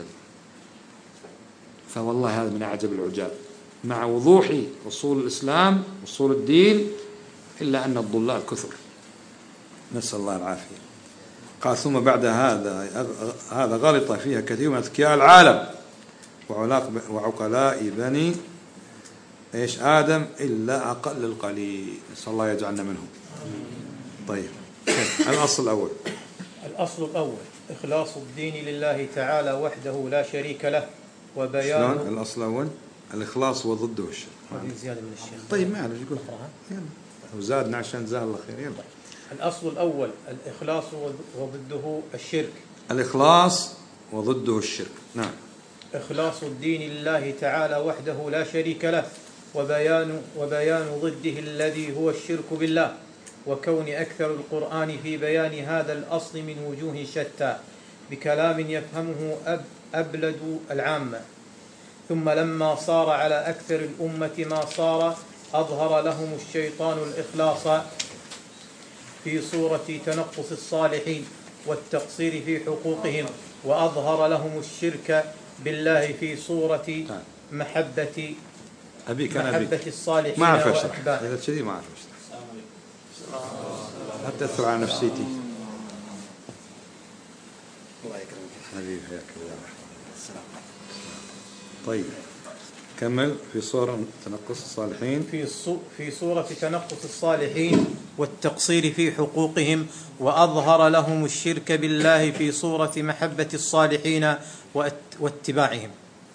فوالله هذا من أعجب العجاب، مع وضوح أصول الإسلام أصول الدين، إلا أن الضلال كثر، نسأل الله العافية. قال ثم بعد هذا غلط فيها كثير من أذكياء العالم وعقلاء بني إيش آدم إلا أقل القليل، نسأل الله يجعلنا منهم. طيب الأصل الأول. الأصل الأول إخلاص الدين لله تعالى وحده لا شريك له، وبيان. الأصل الأول الإخلاص وضده الشرك. هذه زيادة من الشيخ. طيب ما أعرف يقول وزادنا عشان جزاه الله خير. يلا. الأصل الأول الإخلاص وضده الشرك. الإخلاص وضده الشرك. نعم. إخلاص الدين لله تعالى وحده لا شريك له، وبيان ضده الذي هو الشرك بالله، وكون أكثر القرآن في بيان هذا الأصل من وجوه شتى بكلام يفهمه أبلد العامة. ثم لما صار على أكثر الأمة ما صار، أظهر لهم الشيطان الإخلاص في صورة تنقص الصالحين والتقصير في حقوقهم، وأظهر لهم الشرك بالله في صورة محبة الصالحين ما أعرف أشرح إذا تشذي، ما أعرف أشرح حتى أثر على نفسيتي. الله يكرمك حبيبي، حياك الله. طيب كمل. في صورة تنقص الصالحين، في صورة تنقص الصالحين والتقصير في حقوقهم، وأظهر لهم الشرك بالله في صورة محبة الصالحين واتباعهم.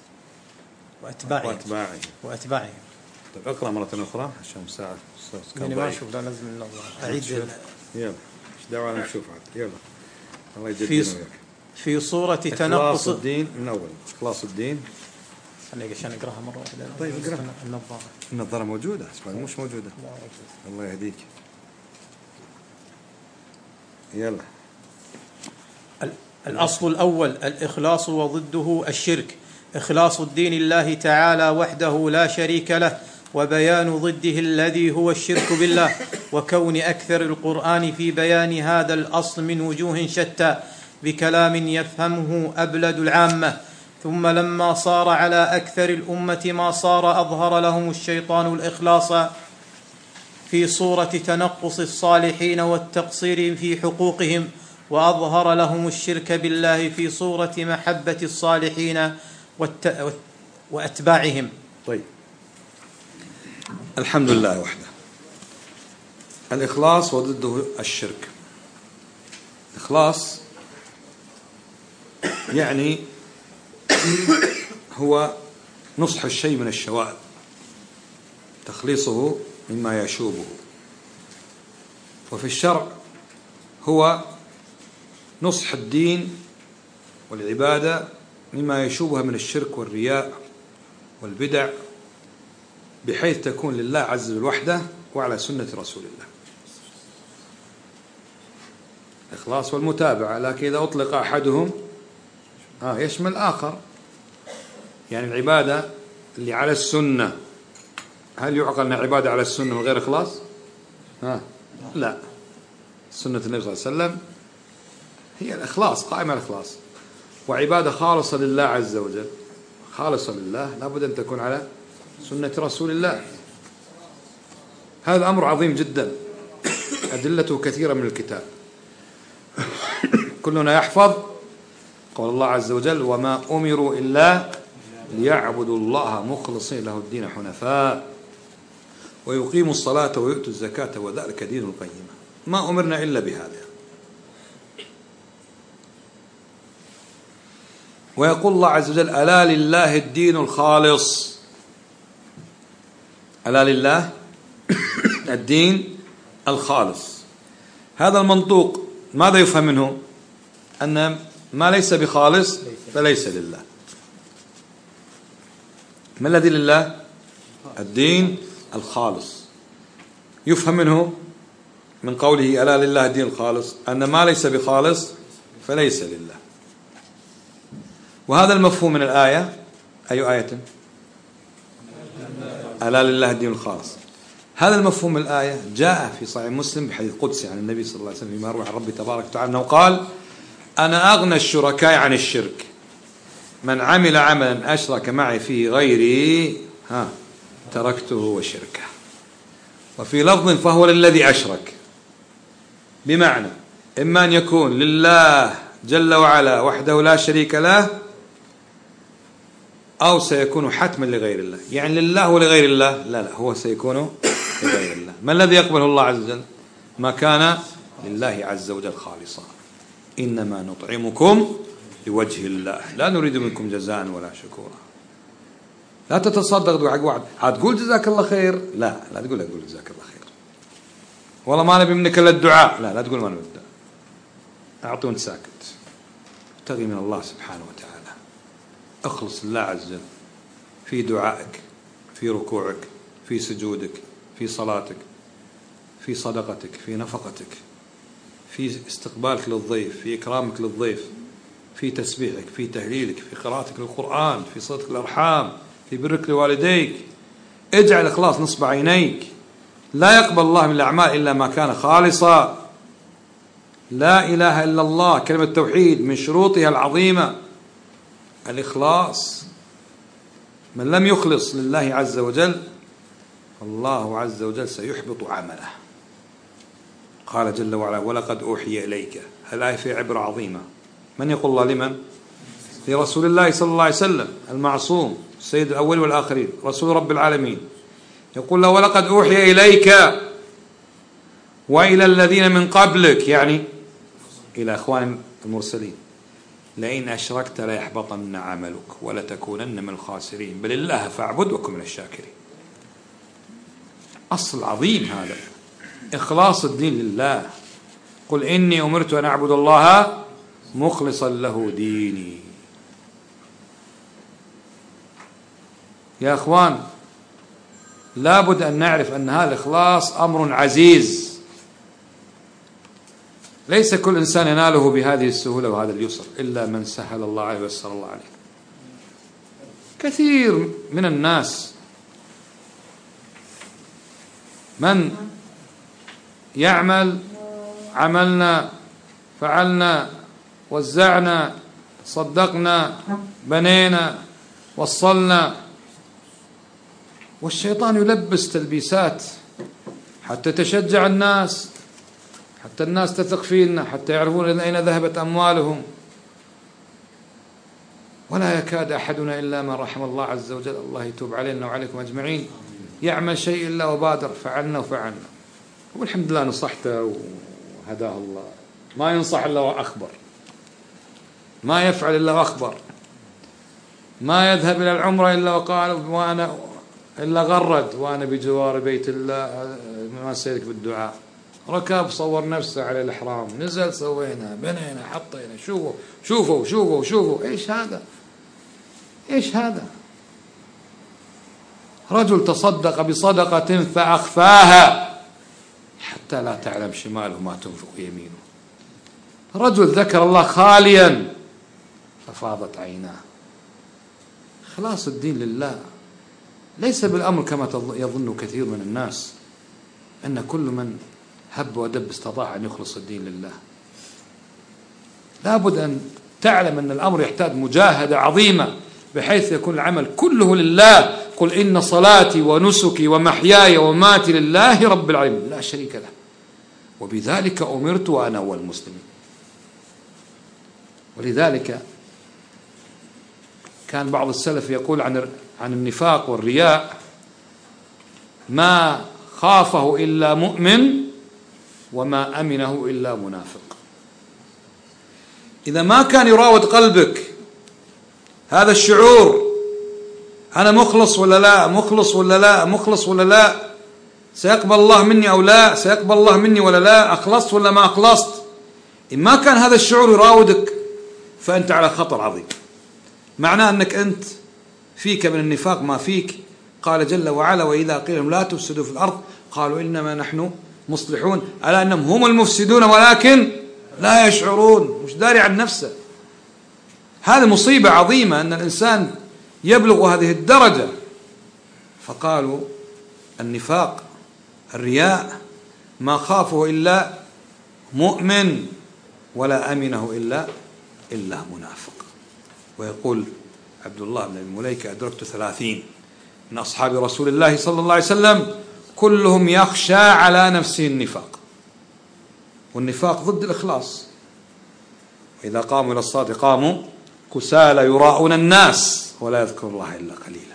طيب اقرأ مرة أخرى عشان ساعة ما أشوف، لا لازم من الله أعيد. يلا ايش دعوة نشوف عاد. يلا الله يجزينا وياك. في صورة تنقص إخلاص الدين من أول. إخلاص الدين عشان اقراها مرة واحدة. طيب اقراها. النظارة موجودة مش موجودة. الله يهديك. يلا. الأصل الأول الإخلاص وضده الشرك. إخلاص الدين لله تعالى وحده لا شريك له، وبيان ضده الذي هو الشرك بالله، وكون أكثر القرآن في بيان هذا الأصل من وجوه شتى بكلام يفهمه أبلد العامة. ثم لما صار على أكثر الأمة ما صار، أظهر لهم الشيطان الإخلاص في صورة تنقص الصالحين والتقصير في حقوقهم، وأظهر لهم الشرك بالله في صورة محبة الصالحين وأتباعهم. طيب الحمد لله وحده. الإخلاص وضده الشرك. إخلاص يعني هو نصح الشيء من الشوائب، تخليصه مما يشوبه. وفي الشرع هو نصح الدين والعبادة مما يشوبها من الشرك والرياء والبدع، بحيث تكون لله عز وجل وحده وعلى سنة رسول الله. الإخلاص والمتابعة، لكن إذا أطلق أحدهم يشمل آخر. يعني العبادة اللي على السنة، هل يعقل أن عبادة على السنة من غير إخلاص؟ لا. سنة النبي صلى الله عليه وسلم هي الإخلاص، قائمة الإخلاص، وعبادة خالصة لله عز وجل، خالصة لله، لابد أن تكون على سنة رسول الله. هذا أمر عظيم جدا، أدلته كثيرة من الكتاب. كلنا يحفظ قول الله عز وجل: وما أمروا إلا ليعبدوا الله مخلصين له الدين حنفاء ويقيموا الصلاة ويؤتوا الزكاة وذلك دين القيمة. ما أمرنا إلا بهذا. ويقول الله عز وجل: ألا لله الدين الخالص. ألا لله الدين الخالص. هذا المنطوق ماذا يفهم منه؟ أن ما ليس بخالص فليس لله. ما الذي لله؟ الدين الخالص. يفهم منه من قوله ألا لله الدين الخالص أن ما ليس بخالص فليس لله. وهذا المفهوم من الآية، أي آية؟ ألا لله الدين الخالص. هذا المفهوم من الآية جاء في صحيح مسلم بحديث قدسي عن النبي صلى الله عليه وسلم فيما روى عن ربي تبارك وتعالى أنه قال: أنا أغنى الشركاء عن الشرك، من عمل عملا أشرك معي فيه غيري تركته وشركه. وفي لفظ: فهو للذي أشرك. بمعنى إما أن يكون لله جل وعلا وحده لا شريك له، أو سيكون حتما لغير الله. يعني لله ولغير الله؟ لا، هو سيكون لغير الله. ما الذي يقبله الله عز وجل؟ ما كان لله عز وجل خالصا. إنما نطعمكم لوجه الله لا نريد منكم جزاء ولا شكورا. لا تتصدق حق واحد هتقول جزاك الله خير، لا تقول جزاك الله خير. والله ما نبي منك الا الدعاء، لا تقول ما نبي الدعاء. اعطي وانت ساكت. ابتغي من الله سبحانه وتعالى. اخلص لله عز وجل في دعائك، في ركوعك، في سجودك، في صلاتك، في صدقتك، في نفقتك، في استقبالك للضيف، في إكرامك للضيف، في تسبيحك، في تهليلك، في قراءتك للقرآن، في صلتك الأرحام، في برك لوالديك. اجعل إخلاص نصب عينيك. لا يقبل الله من الأعمال إلا ما كان خالصا. لا إله إلا الله، كلمة التوحيد من شروطها العظيمة الإخلاص. من لم يخلص لله عز وجل الله عز وجل سيحبط عمله. قال جل وعلا: ولقد أوحي إليك. الآية فيها عبرة عظيمة. من يقول الله لمن؟ لرسول الله صلى الله عليه وسلم المعصوم سيد الأول والآخرين، رسول رب العالمين. يقول له: ولقد أوحي إليك وإلى الذين من قبلك، يعني إلى أخوان المرسلين، لئن أشركت ليحبطن عملك ولتكونن من الخاسرين بل الله فاعبد وكن من الشاكرين. أصل عظيم هذا، إخلاص الدين لله. قل إني أمرت أن أعبد الله مخلصا له ديني. يا أخوان، لابد أن نعرف أن هذا الإخلاص أمر عزيز، ليس كل إنسان يناله بهذه السهولة وهذا اليسر إلا من سهل الله عليه ويسر الله عليه. كثير من الناس من يعمل عملنا، فعلنا، وزعنا، صدقنا، بنينا، وصلنا، والشيطان يلبس تلبيسات حتى تشجع الناس، حتى الناس تثق فينا، حتى يعرفون أين ذهبت أموالهم. ولا يكاد أحدنا إلا من رحم الله عز وجل، الله يتوب علينا وعليكم أجمعين، يعمل شيء إلا وبادر فعلنا وفعلنا. والحمد لله نصحته وهداه الله. ما ينصح إلا وأخبر، ما يفعل إلا وأخبر، ما يذهب إلى العمرة إلا وقال وأنا إلا غرد وأنا بجوار بيت الله ما سيرك بالدعاء. ركب صور نفسه على الإحرام، نزل سوينا بنينا حطينا. شوفوا إيش هذا؟ إيش هذا؟ رجل تصدق بصدقة فأخفاها حتى لا تعلم شماله ما تنفق يمينه. رجل ذكر الله خاليا ففاضت عيناه. خلاص الدين لله ليس بالأمر كما يظن كثير من الناس أن كل من هب ودب استطاع أن يخلص الدين لله. لابد أن تعلم أن الأمر يحتاج مجاهدة عظيمة بحيث يكون العمل كله لله. قل إن صلاتي ونسكي ومحياي ومماتي لله رب العالمين لا شريك له وبذلك أمرت وأنا أول المسلمين. ولذلك كان بعض السلف يقول عن النفاق والرياء: ما خافه إلا مؤمن وما أمنه إلا منافق. إذا ما كان يراود قلبك هذا الشعور، أنا مخلص ولا لا، مخلص ولا لا، مخلص ولا لا، سيقبل الله مني أو لا، سيقبل الله مني ولا لا، أخلصت ولا ما أخلصت، إن ما كان هذا الشعور يراودك فأنت على خطر عظيم. معناه أنك أنت فيك من النفاق ما فيك. قال جل وعلا: وإذا قيل لهم لا تفسدوا في الأرض قالوا إنما نحن مصلحون ألا إنهم هم المفسدون ولكن لا يشعرون. مش داري عن نفسه. هذه مصيبة عظيمة أن الإنسان يبلغ هذه الدرجة. فقالوا النفاق الرياء ما خافه إلا مؤمن ولا أمنه إلا منافق. ويقول عبد الله بن المليكة: أدركت 30 من أصحاب رسول الله صلى الله عليه وسلم كلهم يخشى على نفسه النفاق. والنفاق ضد الإخلاص. وإذا قاموا إلى الصلاة قاموا كسالى يراءون الناس ولا يذكر الله إلا قليلا.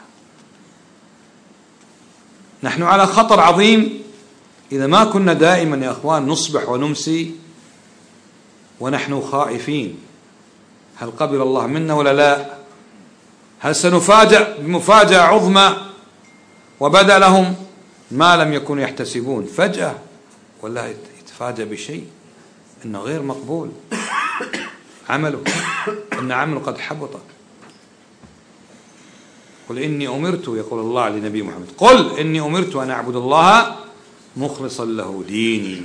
نحن على خطر عظيم إذا ما كنا دائما يا أخوان نصبح ونمسي ونحن خائفين. هل قبل الله منا ولا لا؟ هل سنفاجأ بمفاجأة عظمى وبدأ لهم ما لم يكونوا يحتسبون فجأة، ولا يتفاجأ بشيء إنه غير مقبول عمله، إن عمله قد حبط. قل إني أمرت، يقول الله لنبي محمد: قل إني أمرت أن أعبد الله مخلصا له ديني.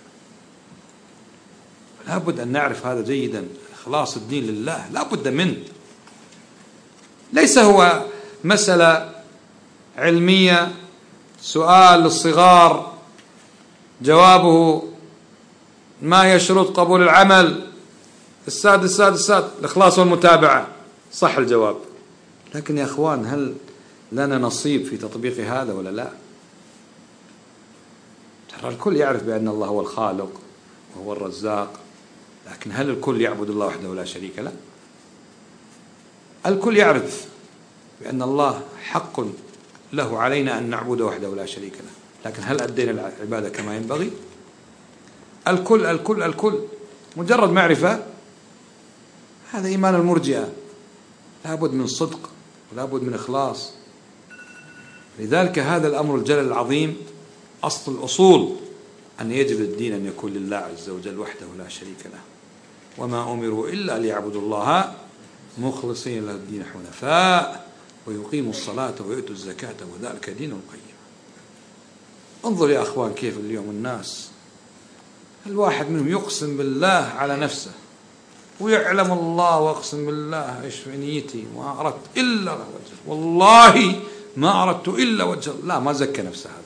لابد أن نعرف هذا جيدا. إخلاص الدين لله لابد منه. ليس هو مسألة علمية سؤال للصغار جوابه ما يشرط قبول العمل، الساد الإخلاص والمتابعة، صح الجواب. لكن يا أخوان هل لنا نصيب في تطبيق هذا ولا لا؟ ترى الكل يعرف بأن الله هو الخالق وهو الرزاق، لكن هل الكل يعبد الله وحده لا شريك له؟ الكل يعرف بأن الله حق له علينا أن نعبد وحده لا شريك له، لكن هل أدينا العبادة كما ينبغي؟ الكل مجرد معرفة. هذا إيمان المرجئة. لابد من صدق ولابد من إخلاص. لذلك هذا الأمر الجلل العظيم أصل الأصول أن يجب الدين أن يكون لله عز وجل وحده لا شريك له، وما أمروا إلا ليعبدوا الله مخلصين له الدين حنفاء ويقيموا الصلاة ويؤتوا الزكاة وذلك دين القيم. انظر يا أخوان كيف اليوم الناس الواحد منهم يقسم بالله على نفسه ويعلم الله وأقسم بالله إيش في نيتي ما أردت إلا وجه، والله ما أردت إلا وجه. لا، ما زكى نفسه. هذا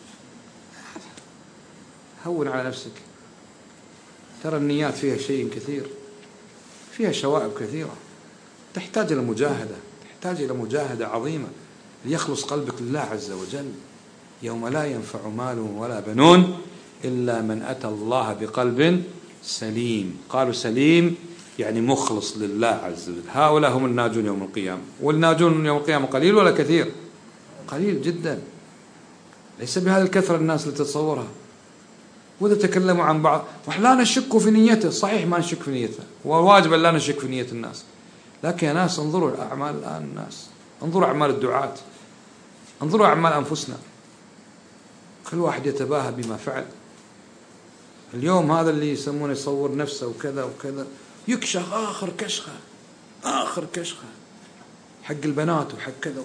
هون على نفسك. ترى النيات فيها شيء كثير، فيها شوائب كثيرة، تحتاج إلى مجاهدة، تحتاج إلى مجاهدة عظيمة ليخلص قلبك لله عز وجل. يوم لا ينفع مال ولا بنون إلا من أتى الله بقلب سليم. قالوا سليم يعني مخلص لله عز وجل. هؤلاء هم الناجون يوم القيامة. والناجون يوم القيامة قليل ولا كثير؟ قليل جدا، ليس بهذه الكثرة الناس اللي تتصورها. وإذا تكلموا عن بعض لا نشك في نيته، صحيح ما نشك في نيته، والواجب أن لا نشك في نية الناس، لكن يا ناس انظروا الأعمال الآن. الناس انظروا أعمال الدعاة، انظروا أعمال أنفسنا. كل واحد يتباهى بما فعل. اليوم هذا اللي يسمونه يصور نفسه وكذا وكذا يكشخ آخر كشخة حق البنات وحق كذا،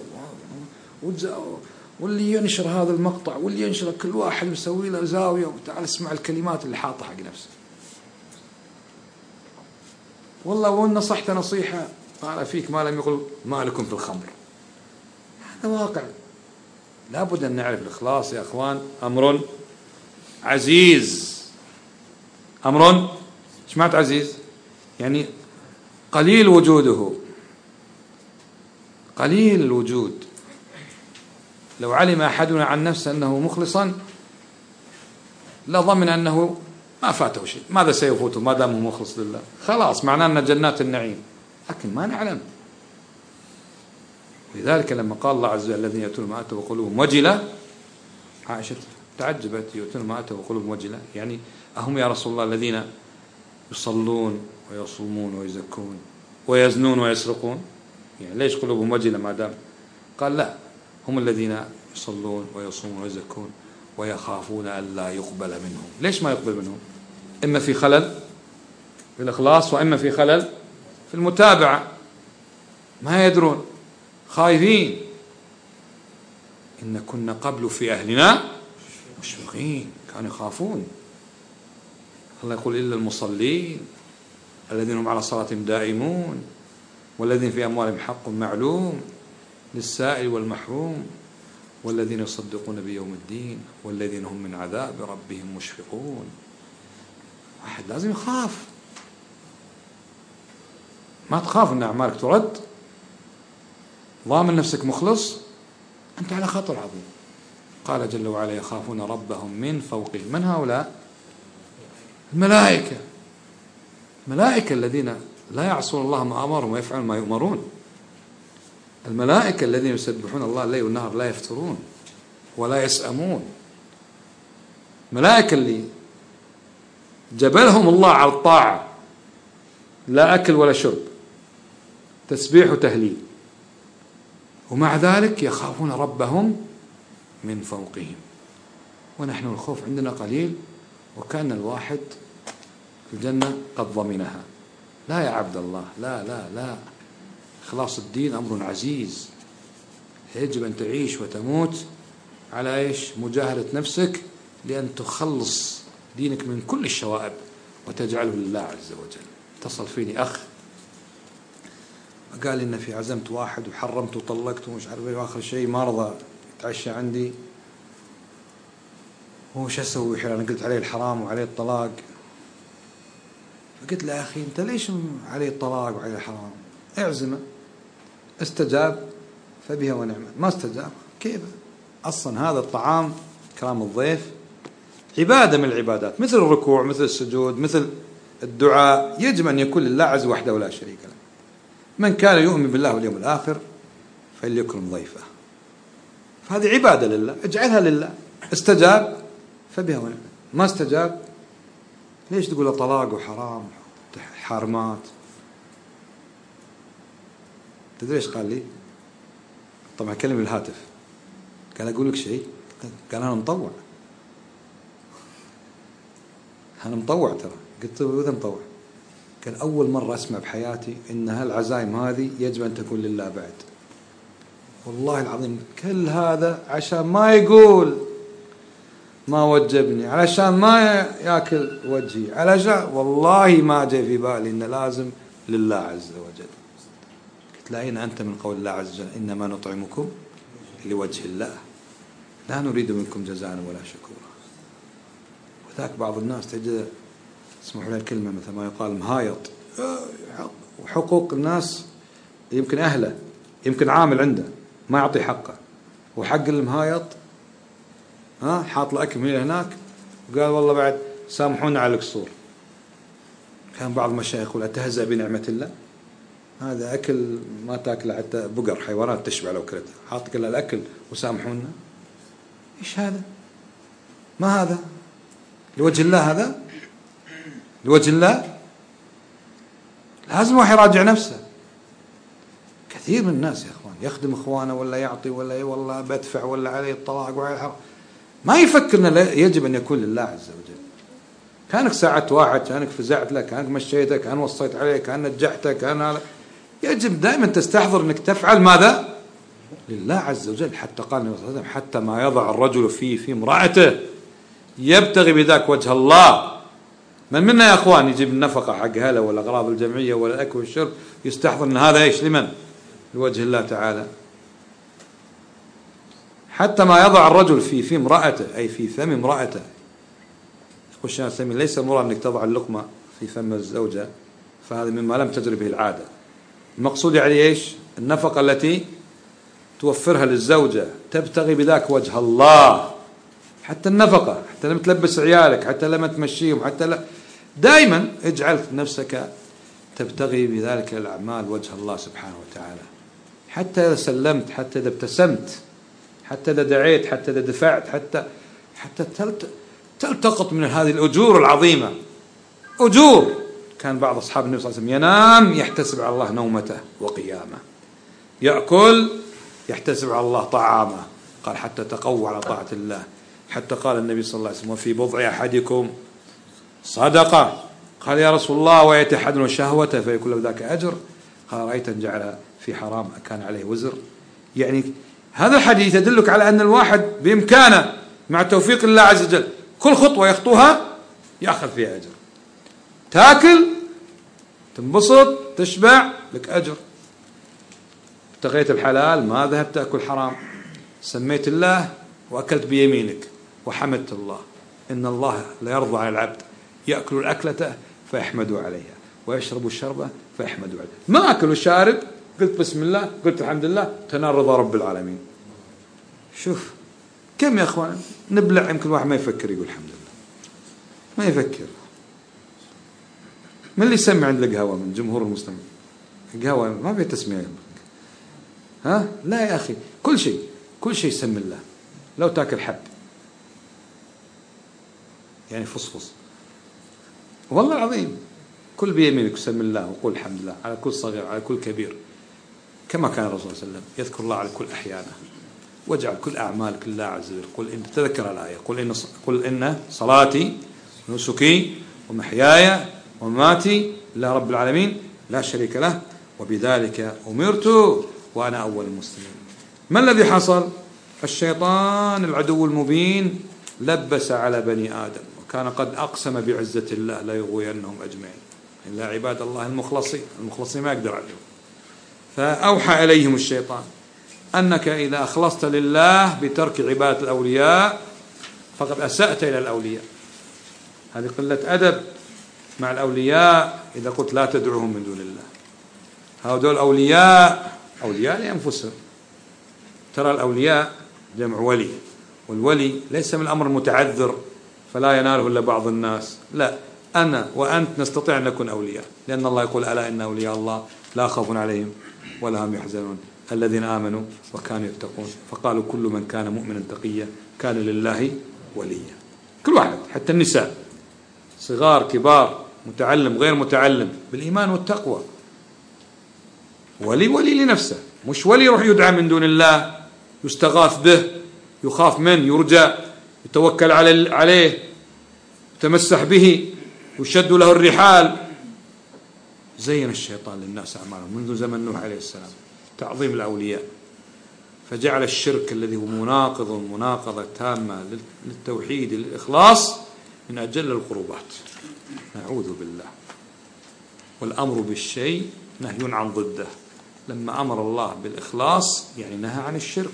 واللي ينشر هذا المقطع واللي ينشر، كل واحد مسوي له زاوية وتعال اسمع الكلمات اللي حاطة حق نفسه. والله وإن نصحت نصيحة قال فيك ما لم يقل ما لكم في الخمر. هذا واقع. لابد أن نعرف الإخلاص يا أخوان أمر عزيز. أمر سمعت عزيز يعني قليل وجوده، قليل الوجود. لو علم أحدنا عن نفسه أنه مخلصا لضمن أنه ما فاته شيء. ماذا سيفوته ما دامه مخلص لله؟ خلاص معناه أن جنات النعيم، لكن ما نعلم. لذلك لما قال الله عز وجل الذين يؤتون ما آتوا وقلوبهم وجلة، عائشة تعجبت، يؤتون ما آتوا وقلوبهم وجلة، يعني أهم يا رسول الله الذين يصلون ويصومون ويزكون ويزنون ويسرقون؟ يعني ليش قلوبهم وجلة ما دام؟ قال لا، هم الذين يصلون ويصومون ويزكون ويخافون أن لا يقبل منهم. ليش ما يقبل منهم؟ إما في خلل في الإخلاص، وإما في خلل في المتابعة، ما يدرون، خايفين. إن كنا قبل في أهلنا مشفقين، كانوا يخافون. الله يقول إلا المصلين الذين هم على صلاتهم دائمون والذين في أموالهم حق معلوم للسائل والمحروم والذين يصدقون بيوم الدين والذين هم من عذاب ربهم مشفقون. واحد لازم يخاف. ما تخاف أن أعمالك ترد، ضامن نفسك مخلص، أنت على خطر عظيم. قال جل وعلا يخافون ربهم من فوقهم. من هؤلاء؟ الملائكة. الملائكة الذين لا يعصون الله ما أمرهم ويفعلون ما يؤمرون. الملائكة الذين يسبحون الله الليل والنهار لا يفترون ولا يسأمون. ملائكة اللي جبلهم الله على الطاعة، لا أكل ولا شرب، تسبيح وتهليل، ومع ذلك يخافون ربهم من فوقهم. ونحن الخوف عندنا قليل، وكان الواحد في الجنة قد ضمنها. لا يا عبد الله، لا لا لا، إخلاص الدين أمر عزيز، يجب أن تعيش وتموت على إيش؟ مجاهدة نفسك لأن تخلص دينك من كل الشوائب وتجعله لله عز وجل. اتصل فيني أخ قال إن في عزمت واحد وحرمت وطلقت ومش عارف إيه، وآخر شيء ما رضى يتعشى عندي، وش أسوي؟ أنا قلت عليه الحرام وعليه الطلاق. فقلت له يا أخي أنت ليش عليه الطلاق وعليه الحرام؟ اعزمه، استجاب فبها ونعمة، ما استجاب كيف؟ أصلا هذا الطعام كرام الضيف عبادة من العبادات، مثل الركوع، مثل السجود، مثل الدعاء، يجب أن يكون لله عز وحده ولا شريك له. من كان يؤمن بالله واليوم الآخر فليكرم ضيفه. فهذه عبادة لله، اجعلها لله. استجاب فبها ونعمة، ما استجاب ليش تقول طلاق وحرام حرمات؟ تدري ايش قال لي؟ طبعا كلمة بالهاتف، قال أقول لك شيء؟ قال أنا مطوع، أنا مطوع ترى. قلت له إذا مطوع؟ قال أول مرة أسمع بحياتي إن هالعزائم هذه يجب أن تكون لله بعد. والله العظيم كل هذا عشان ما يقول ما وجبني، علشان ما يأكل وجهي، علشان والله ما جاء في بالي إن لازم لله عز وجل. قلت لا، أين أنت من قول الله عز وجل إنما نطعمكم لوجه الله لا نريد منكم جزاء ولا شكورا. وذاك بعض الناس تجد اسمحوا لي الكلمة مثل ما يقال مهايط، وحقوق الناس يمكن أهله، يمكن عامل عنده ما يعطي حقه، وحق المهايط حاط له أكل من هناك، وقال والله بعد سامحونا على القصور. كان بعض المشايخ يقول أتهزأ بنعمة الله؟ هذا أكل ما تأكله حتى بقر حيوانات تشبع لو كلتها، حاط كل الأكل وسامحونا. إيش هذا؟ ما هذا لوجه الله؟ هذا لوجه الله؟ لازم واحد يراجع نفسه. كثير من الناس يا إخوان يخدم إخوانه ولا يعطي ولا والله بدفع ولا عليه الطلاق وعليه الحرام، ما يفكر أنه يجب أن يكون لله عز وجل. كانك ساعدت واحد، كانك فزعت له، كانك مشيته، كان وصيت عليه، كان نجحته، كان هذا، يجب دائما تستحضر أنك تفعل ماذا؟ لله عز وجل. حتى قال النبي صلى الله عليه وسلم حتى ما يضع الرجل في امرأته يبتغي بذاك وجه الله. من منا يا أخوان يجيب النفقة حق هلا ولا أغراض الجمعية ولا الأكل والشرب يستحضر أن هذا إيش لمن؟ لوجه الله تعالى. حتى ما يضع الرجل في امرأته، أي في فم امرأته. يقول الشيخ العثيمين ليس المراد أنك تضع اللقمة في فم الزوجة فهذا مما لم تجري به العادة. المقصود يعني إيش؟ النفقة التي توفرها للزوجة تبتغي بذاك وجه الله، حتى النفقة، حتى لما تلبس عيالك، حتى لما تمشيهم، حتى دائما اجعل نفسك تبتغي بذلك الأعمال وجه الله سبحانه وتعالى، حتى إذا سلمت، حتى إذا ابتسمت، حتى إذا دعيت، حتى إذا دفعت، حتى تلتقط من هذه الأجور العظيمة. أجور كان بعض أصحاب النبي صلى الله عليه وسلم ينام يحتسب على الله نومته وقيامه، يأكل يحتسب على الله طعامه، قال حتى تقوى على طاعة الله، حتى قال النبي صلى الله عليه وسلم وفي بضع أحدكم صدقة. قال يا رسول الله ويأتي أحدنا شهوته فيكون له ذاك أجر؟ قال رأيت أن جعل في حرام كان عليه وزر. يعني هذا الحديث يدلك على أن الواحد بإمكانه مع توفيق الله عز وجل كل خطوة يخطوها يأخذ فيها أجر. تاكل تنبسط تشبع لك أجر، ابتغيت الحلال ما ذهبت تأكل حرام، سميت الله وأكلت بيمينك وحمدت الله. إن الله لا يرضى على العبد يأكل الأكلة فيحمد عليها ويشرب الشربة فيحمد عليها. ما أكل الشارب قلت بسم الله قلت الحمد لله تنال رضا رب العالمين. شوف كم يا أخوان نبلع، يمكن واحد ما يفكر يقول الحمد لله، ما يفكر. من اللي يسمع عند القهوة من جمهور المسلمين؟ القهوة ما فيها تسمية، ها؟ لا يا أخي، كل شيء سم الله. لو تاكل حب يعني فصفص والله العظيم، كل بيمينك وسم الله وقول الحمد لله على كل صغير على كل كبير، كما كان الرسول صلى الله عليه وسلم يذكر الله على كل أحيانه. واجعل كل أعمالك لله عز وجل. قل إن تذكر الآية قل إن صلاتي ونسكي ومحياي ومماتي لله رب العالمين لا شريك له وبذلك أمرت وأنا أول المسلمين. ما الذي حصل؟ الشيطان العدو المبين لبس على بني آدم وكان قد أقسم بعزة الله لا يغوينهم أجمعين إلا عباد الله المخلصين ما يقدر عليهم. فأوحى إليهم الشيطان أنك إذا أخلصت لله بترك عبادة الأولياء فقد أسأت إلى الأولياء. هذه قلة أدب مع الأولياء إذا قلت لا تدعوهم من دون الله. هؤلاء أولياء لأنفسهم. ترى الأولياء جمع ولي، والولي ليس من الأمر المتعذر فلا يناله إلا بعض الناس، لا، أنا وأنت نستطيع أن نكون أولياء، لأن الله يقول ألا إن أولياء الله لا خوف عليهم ولا هم يحزنون الذين آمنوا وكانوا يتقون. فقالوا كل من كان مؤمنا تقيا كان لله وليا. كل واحد حتى النساء صغار كبار متعلم غير متعلم بالإيمان والتقوى ولي لنفسه، مش ولي يروح يدعى من دون الله يستغاث به يخاف منه يرجى يتوكل عليه يتمسح به ويشد له الرحال. زين الشيطان للناس أعمالهم منذ زمن نوح عليه السلام تعظيم الأولياء، فجعل الشرك الذي هو مناقضة تامة للتوحيد للإخلاص من أجل القربات. نعوذ بالله. والأمر بالشيء نهي عن ضده. لما أمر الله بالإخلاص يعني نهى عن الشرك.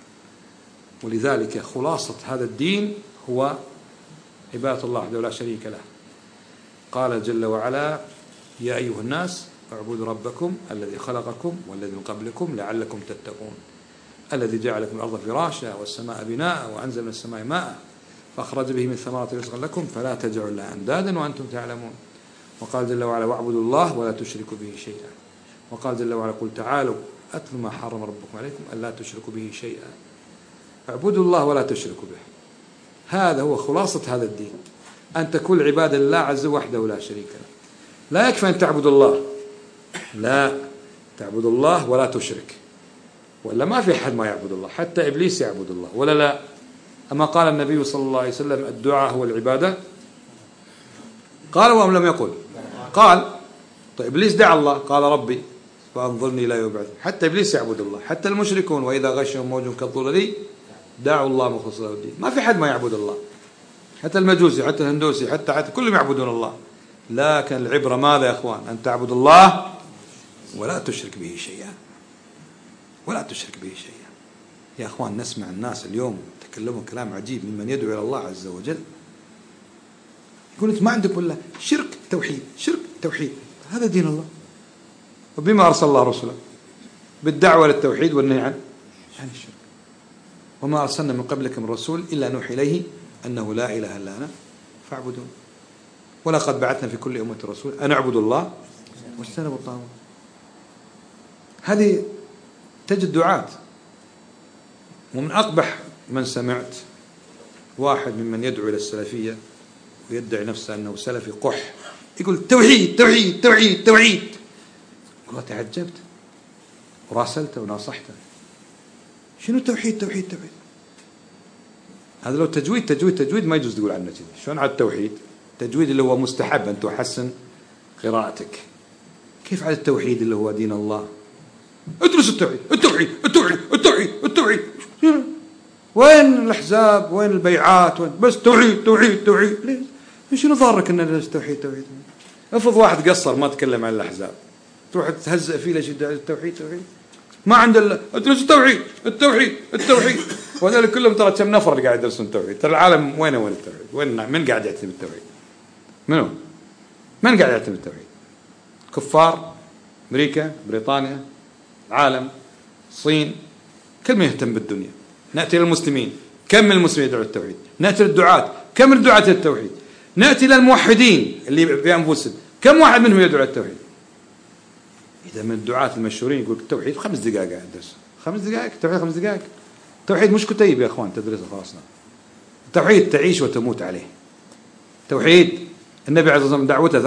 ولذلك خلاصة هذا الدين هو عبادة الله وحده لا شريك له. قال جل وعلا يا أيها الناس اعبدوا ربكم الذي خلقكم والذي من قبلكم لعلكم تتقون الذي جعل لكم الأرض فراشا والسماء بناء وأنزل من السماء ماء فأخرج به من ثمرات رزقا لكم فلا تجعلوا له أندادا وأنتم تعلمون. وقال جل وعلا واعبدوا الله ولا تشركوا به شيئا. وقال جل وعلا قل تعالوا أتل ما حرم ربكم عليكم ألا تشركوا به شيئا. اعبدوا الله ولا تشركوا به. هذا هو خلاصة هذا الدين، أن تكون عبادة لله عز وحده ولا شريك له. لا يكفي أن تعبد الله، لا، تعبد الله ولا تشرك، ولا ما في أحد ما يعبد الله، حتى إبليس يعبد الله ولا لا. أما قال النبي صلى الله عليه وسلم الدعاء هو العبادة؟ قال وأم لم يقل؟ قال. طيب إبليس دعا الله قال ربي فأنظرني لا يبعث. حتى إبليس يعبد الله، حتى المشركون وإذا غشهم موج كالظلل دعوا الله مخلص له الدين. ما في حد ما يعبد الله، حتى المجوسي حتى الهندوسي حتى كلهم يعبدون الله. لكن العبرة ماذا يا أخوان؟ أن تعبد الله ولا تشرك به شيئا، ولا تشرك به شيئا. يا أخوان نسمع الناس اليوم تكلموا كلام عجيب ممن يدعو إلى الله عز وجل، يقول أنت ما عندك ولا شرك توحيد، شرك توحيد. هذا دين الله. وبما أرسل الله رسله بالدعوة للتوحيد والنهي عن الشرك. وما أرسلنا من قبلك من رسول إلا نوحي إليه أنه لا إله إلا أنا فاعبدون. ولقد بعثنا في كل أمة رسول أن اعبدوا الله واجتنبوا الطاغوت. هذه تجد دعاة. ومن أقبح من سمعت واحد ممن يدعو إلى السلفية ويدعي نفسه أنه سلفي قح يقول توحيد توحيد توحيد توحيد. والله تعجبت وراسلته وناصحته. شنو توحيد توحيد توحيد؟ هذا لو تجويد ما يجوز تقول عنه كذا. شلون على التوحيد؟ التجويد اللي هو مستحب أن تحسن قراءتك. كيف على التوحيد اللي هو دين الله؟ ادرس التوحيد التوحيد التوحيد التوحيد التوحيد. وين الأحزاب؟ وين البيعات؟ وين؟ بس توحيد توحيد توحيد. ليش؟ شنو ضارك ان ندرس توحيد توحيد؟ افرض واحد قصر ما تكلم عن الأحزاب تروح تهزأ فيه ليش يدعي التوحيد توحيد؟ ما عنده ادرس التوحيد التوحيد التوحيد. وهذول كلهم ترى كم نفر اللي قاعد يدرسون التوحيد؟ ترى العالم وين التوحيد؟ وين من قاعد يعتمد التوحيد؟ منو؟ من قاعد يعتمد التوحيد؟ كفار أمريكا بريطانيا العالم الصين كل من يهتم بالدنيا. نأتي للمسلمين كم من المسلمين يدعوا التوحيد؟ نأتي للدعاة كم من الدعاة للتوحيد؟ نأتي للموحدين اللي بأنفسهم كم واحد منهم يدعو التوحيد؟ إذا من الدعاة المشهورين يقول التوحيد 5 دقائق قاعد أدرس 5 دقائق التوحيد 5 دقائق. التوحيد مش كتيب يا أخوان تدرسه خلاصنا. التوحيد تعيش وتموت عليه. توحيد النبي عليه الصلاة والسلام دعوته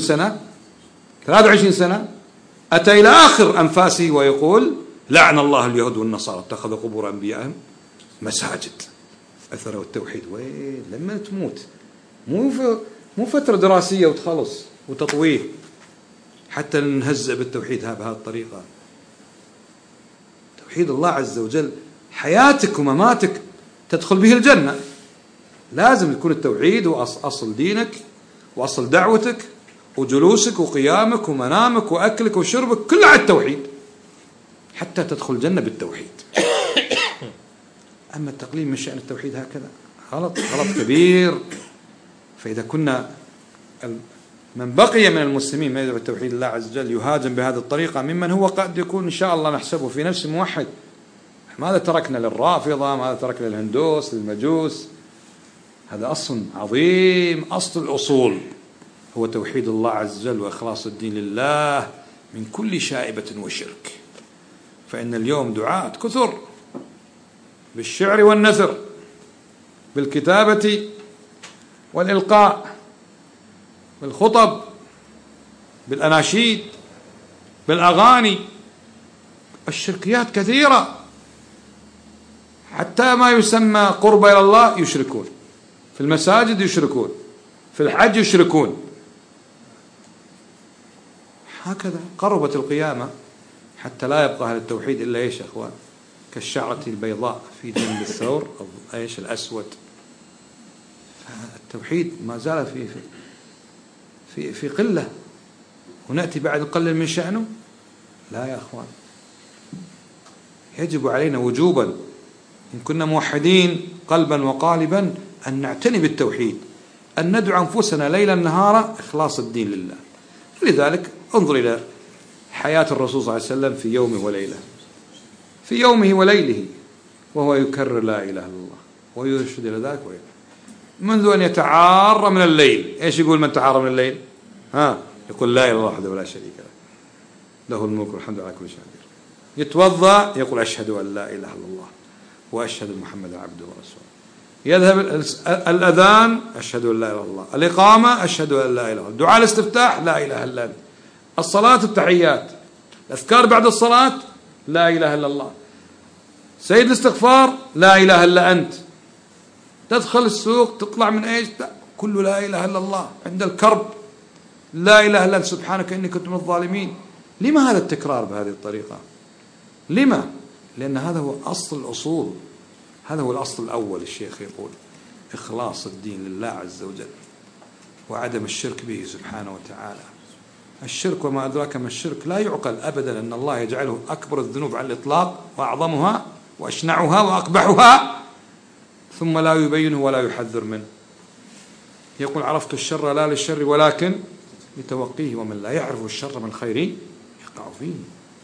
23 سنة أتى إلى آخر أنفاسه ويقول لعن الله اليهود والنصارى اتخذوا قبور أنبيائهم مساجد. أثروا التوحيد وين لما تموت مو فترة دراسية وتخلص وتطويه حتى نهزأ بالتوحيد بهذه الطريقة. توحيد الله عز وجل حياتك ومماتك تدخل به الجنة. لازم يكون التوحيد هو أصل دينك وأصل دعوتك وجلوسك وقيامك ومنامك وأكلك وشربك كله على التوحيد حتى تدخل الجنة بالتوحيد. أما التقليل من شأن التوحيد هكذا غلط كبير. فإذا كنا من بقي من المسلمين ما يدعو التوحيد الله عز وجل يهاجم بهذه الطريقة ممن هو قد يكون إن شاء الله نحسبه في نفس موحد. ماذا تركنا للرافضة؟ ماذا تركنا للهندوس للمجوس؟ هذا أصل عظيم. أصل الأصول هو توحيد الله عز وجل وإخلاص الدين لله من كل شائبة وشرك. فإن اليوم دعاة كثر بالشعر والنثر بالكتابة والإلقاء بالخطب بالأناشيد بالأغاني. الشركيات كثيرة حتى ما يسمى قرب إلى الله يشركون. في المساجد يشركون في الحج يشركون. هكذا قربت القيامة حتى لا يبقى أهل التوحيد إلا إيش يا أخوان؟ كالشعرة البيضاء في جنب الثور أو إيش الأسود. التوحيد ما زال في قلة ونأتي بعد نقلل من شأنه. لا يا أخوان يجب علينا وجوبا إن كنا موحدين قلبا وقالبا أن نعتني بالتوحيد أن ندعو أنفسنا ليلا نهارا إخلاص الدين لله. لذلك انظر إلى حياة الرسول صلى الله عليه وسلم في يومه وليلة في يومه وليله وهو يكرر لا إله إلا الله ويرشد إلى ذلك منذ أن يتعار من الليل. إيش يقول من تعار من الليل؟ يقول لا إله إلا الله وحده ولا شريك له الملك والحمد على كل شيء قدير. يتوضأ يقول أشهد أن لا إله إلا الله وأشهد أن محمدا عبده ورسوله. يذهب الأذان أشهد أن لا إله إلا الله. الإقامة أشهد أن لا إله إلا الله. دعاء الاستفتاح لا إله إلا أنت. الصلاة التحيات الأذكار بعد الصلاة لا إله إلا الله. سيد الاستغفار لا إله إلا أنت. تدخل السوق تطلع من إيش كله لا إله إلا الله. عند الكرب لا إله إلا أنت سبحانك إني كنت من الظالمين. لما هذا التكرار بهذه الطريقة؟ لما؟ لأن هذا هو أصل الأصول. هذا هو الأصل الأول. الشيخ يقول إخلاص الدين لله عز وجل وعدم الشرك به سبحانه وتعالى. الشرك وما أدراك ما الشرك لا يعقل أبدا أن الله يجعله أكبر الذنوب على الإطلاق وأعظمها وأشنعها وأقبحها ثم لا يبينه ولا يحذر منه. يقول عرفت الشر لا للشر ولكن لتوقيه، ومن لا يعرف الشر من الخير يقع فيه.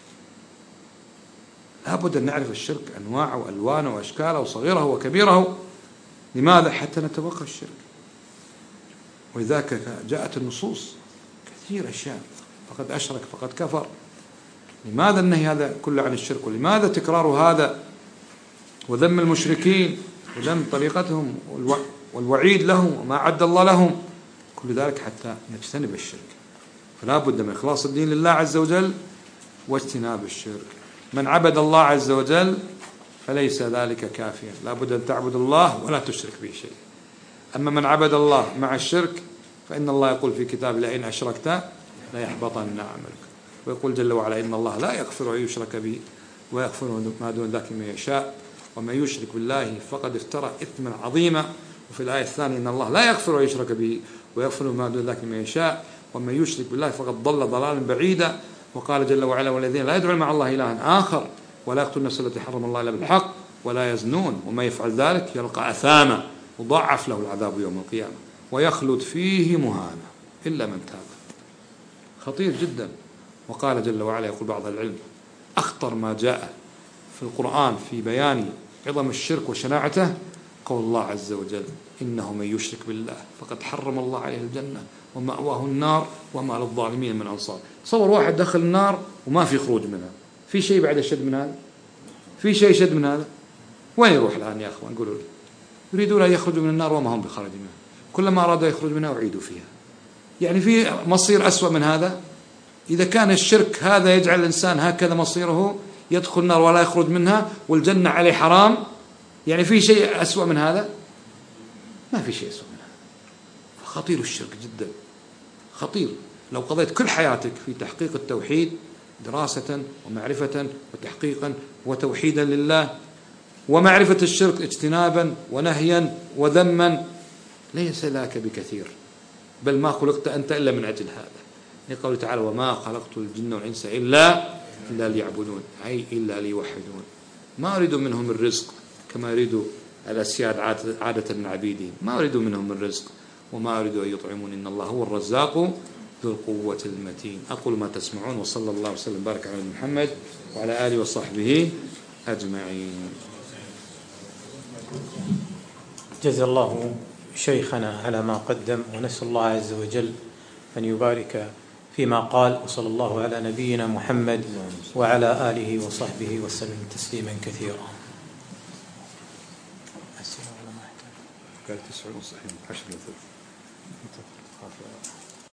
لابد أن نعرف الشرك أنواعه وألوانه وأشكاله وصغيره وكبيره. لماذا؟ حتى نتوقع الشرك. ولذلك جاءت النصوص كثير أشياء، فقد أشرك فقد كفر. لماذا النهي هذا كله عن الشرك؟ ولماذا تكرار هذا وذم المشركين وذم طريقتهم والوعيد لهم وما عد الله لهم؟ كل ذلك حتى نجتنب الشرك. فلا بد من إخلاص الدين لله عز وجل واجتناب الشرك. من عبد الله عز وجل فليس ذلك كافيا، لا بد أن تعبد الله ولا تشرك به شيء. أما من عبد الله مع الشرك فإن الله يقول في كتاب: لئن أشركت ليحبطن عملك. ويقول جل وعلا: إن الله لا يغفر أن يشرك به ويغفر ما دون ذلك من يشاء، ومن يشرك بالله فقد افترى إثما عظيما. وفي الآية الثانية: إن الله لا يغفر أن يشرك به ويغفر ما دون ذلك من يشاء، ومن يشرك بالله فقد ضل ضلالا بعيدا. وقال جل وعلا: والذين لا يدعون مع الله إلها آخر ولا يقتلون النفس التي حرم الله إلا بالحق ولا يزنون ومن يفعل ذلك يلقى أثاما يضاعف له العذاب يوم القيامة ويخلد فيه مهانا إلا من تاب. خطير جدا. وقال جل وعلا، يقول بعض العلم: أخطر ما جاء في القرآن في بيان عظم الشرك وشناعته قول الله عز وجل: إنه من يشرك بالله فقد حرم الله عليه الجنة ومأواه النار وما للظالمين من أنصار. تصور واحد دخل النار وما في خروج منها، في شيء بعد الشد من هذا؟ في شيء شد من هذا؟ وين يروح الآن يا أخوان؟ قولوا لي. يريدون أن يخرجوا من النار وما هم بخارج منها، كلما أرادوا يخرج منها أعيدوا فيها. يعني في مصير أسوأ من هذا؟ إذا كان الشرك هذا يجعل الإنسان هكذا مصيره، يدخل النار ولا يخرج منها والجنة عليه حرام، يعني في شيء أسوأ من هذا؟ ما في شيء أسوأ من هذا. خطير الشرك جدا، خطير. لو قضيت كل حياتك في تحقيق التوحيد دراسة ومعرفة وتحقيقا وتوحيدا لله، ومعرفة الشرك اجتنابا ونهيا وذما، ليس لك بكثير. بل ما خلقت أنت إلا من أجل هذا، لقوله تعالى: وما خلقت الجن والإنس إلا ليعبدون، أي إلا ليوحدون. ما أريد منهم الرزق كما يريد الأسياد عادة من عبيدهم، ما أريد منهم الرزق وما أريد أن يطعمون، إن الله هو الرزاق ذو القوة المتين. أقول ما تسمعون، وصلى الله وسلم بارك على محمد وعلى آله وصحبه أجمعين. جزا الله شيخنا على ما قدم، ونسأل الله عز وجل أن يبارك فيما قال، وصلى الله على نبينا محمد وعلى آله وصحبه وسلم تسليما كثيرا. قال 9 صحيح 10 مثل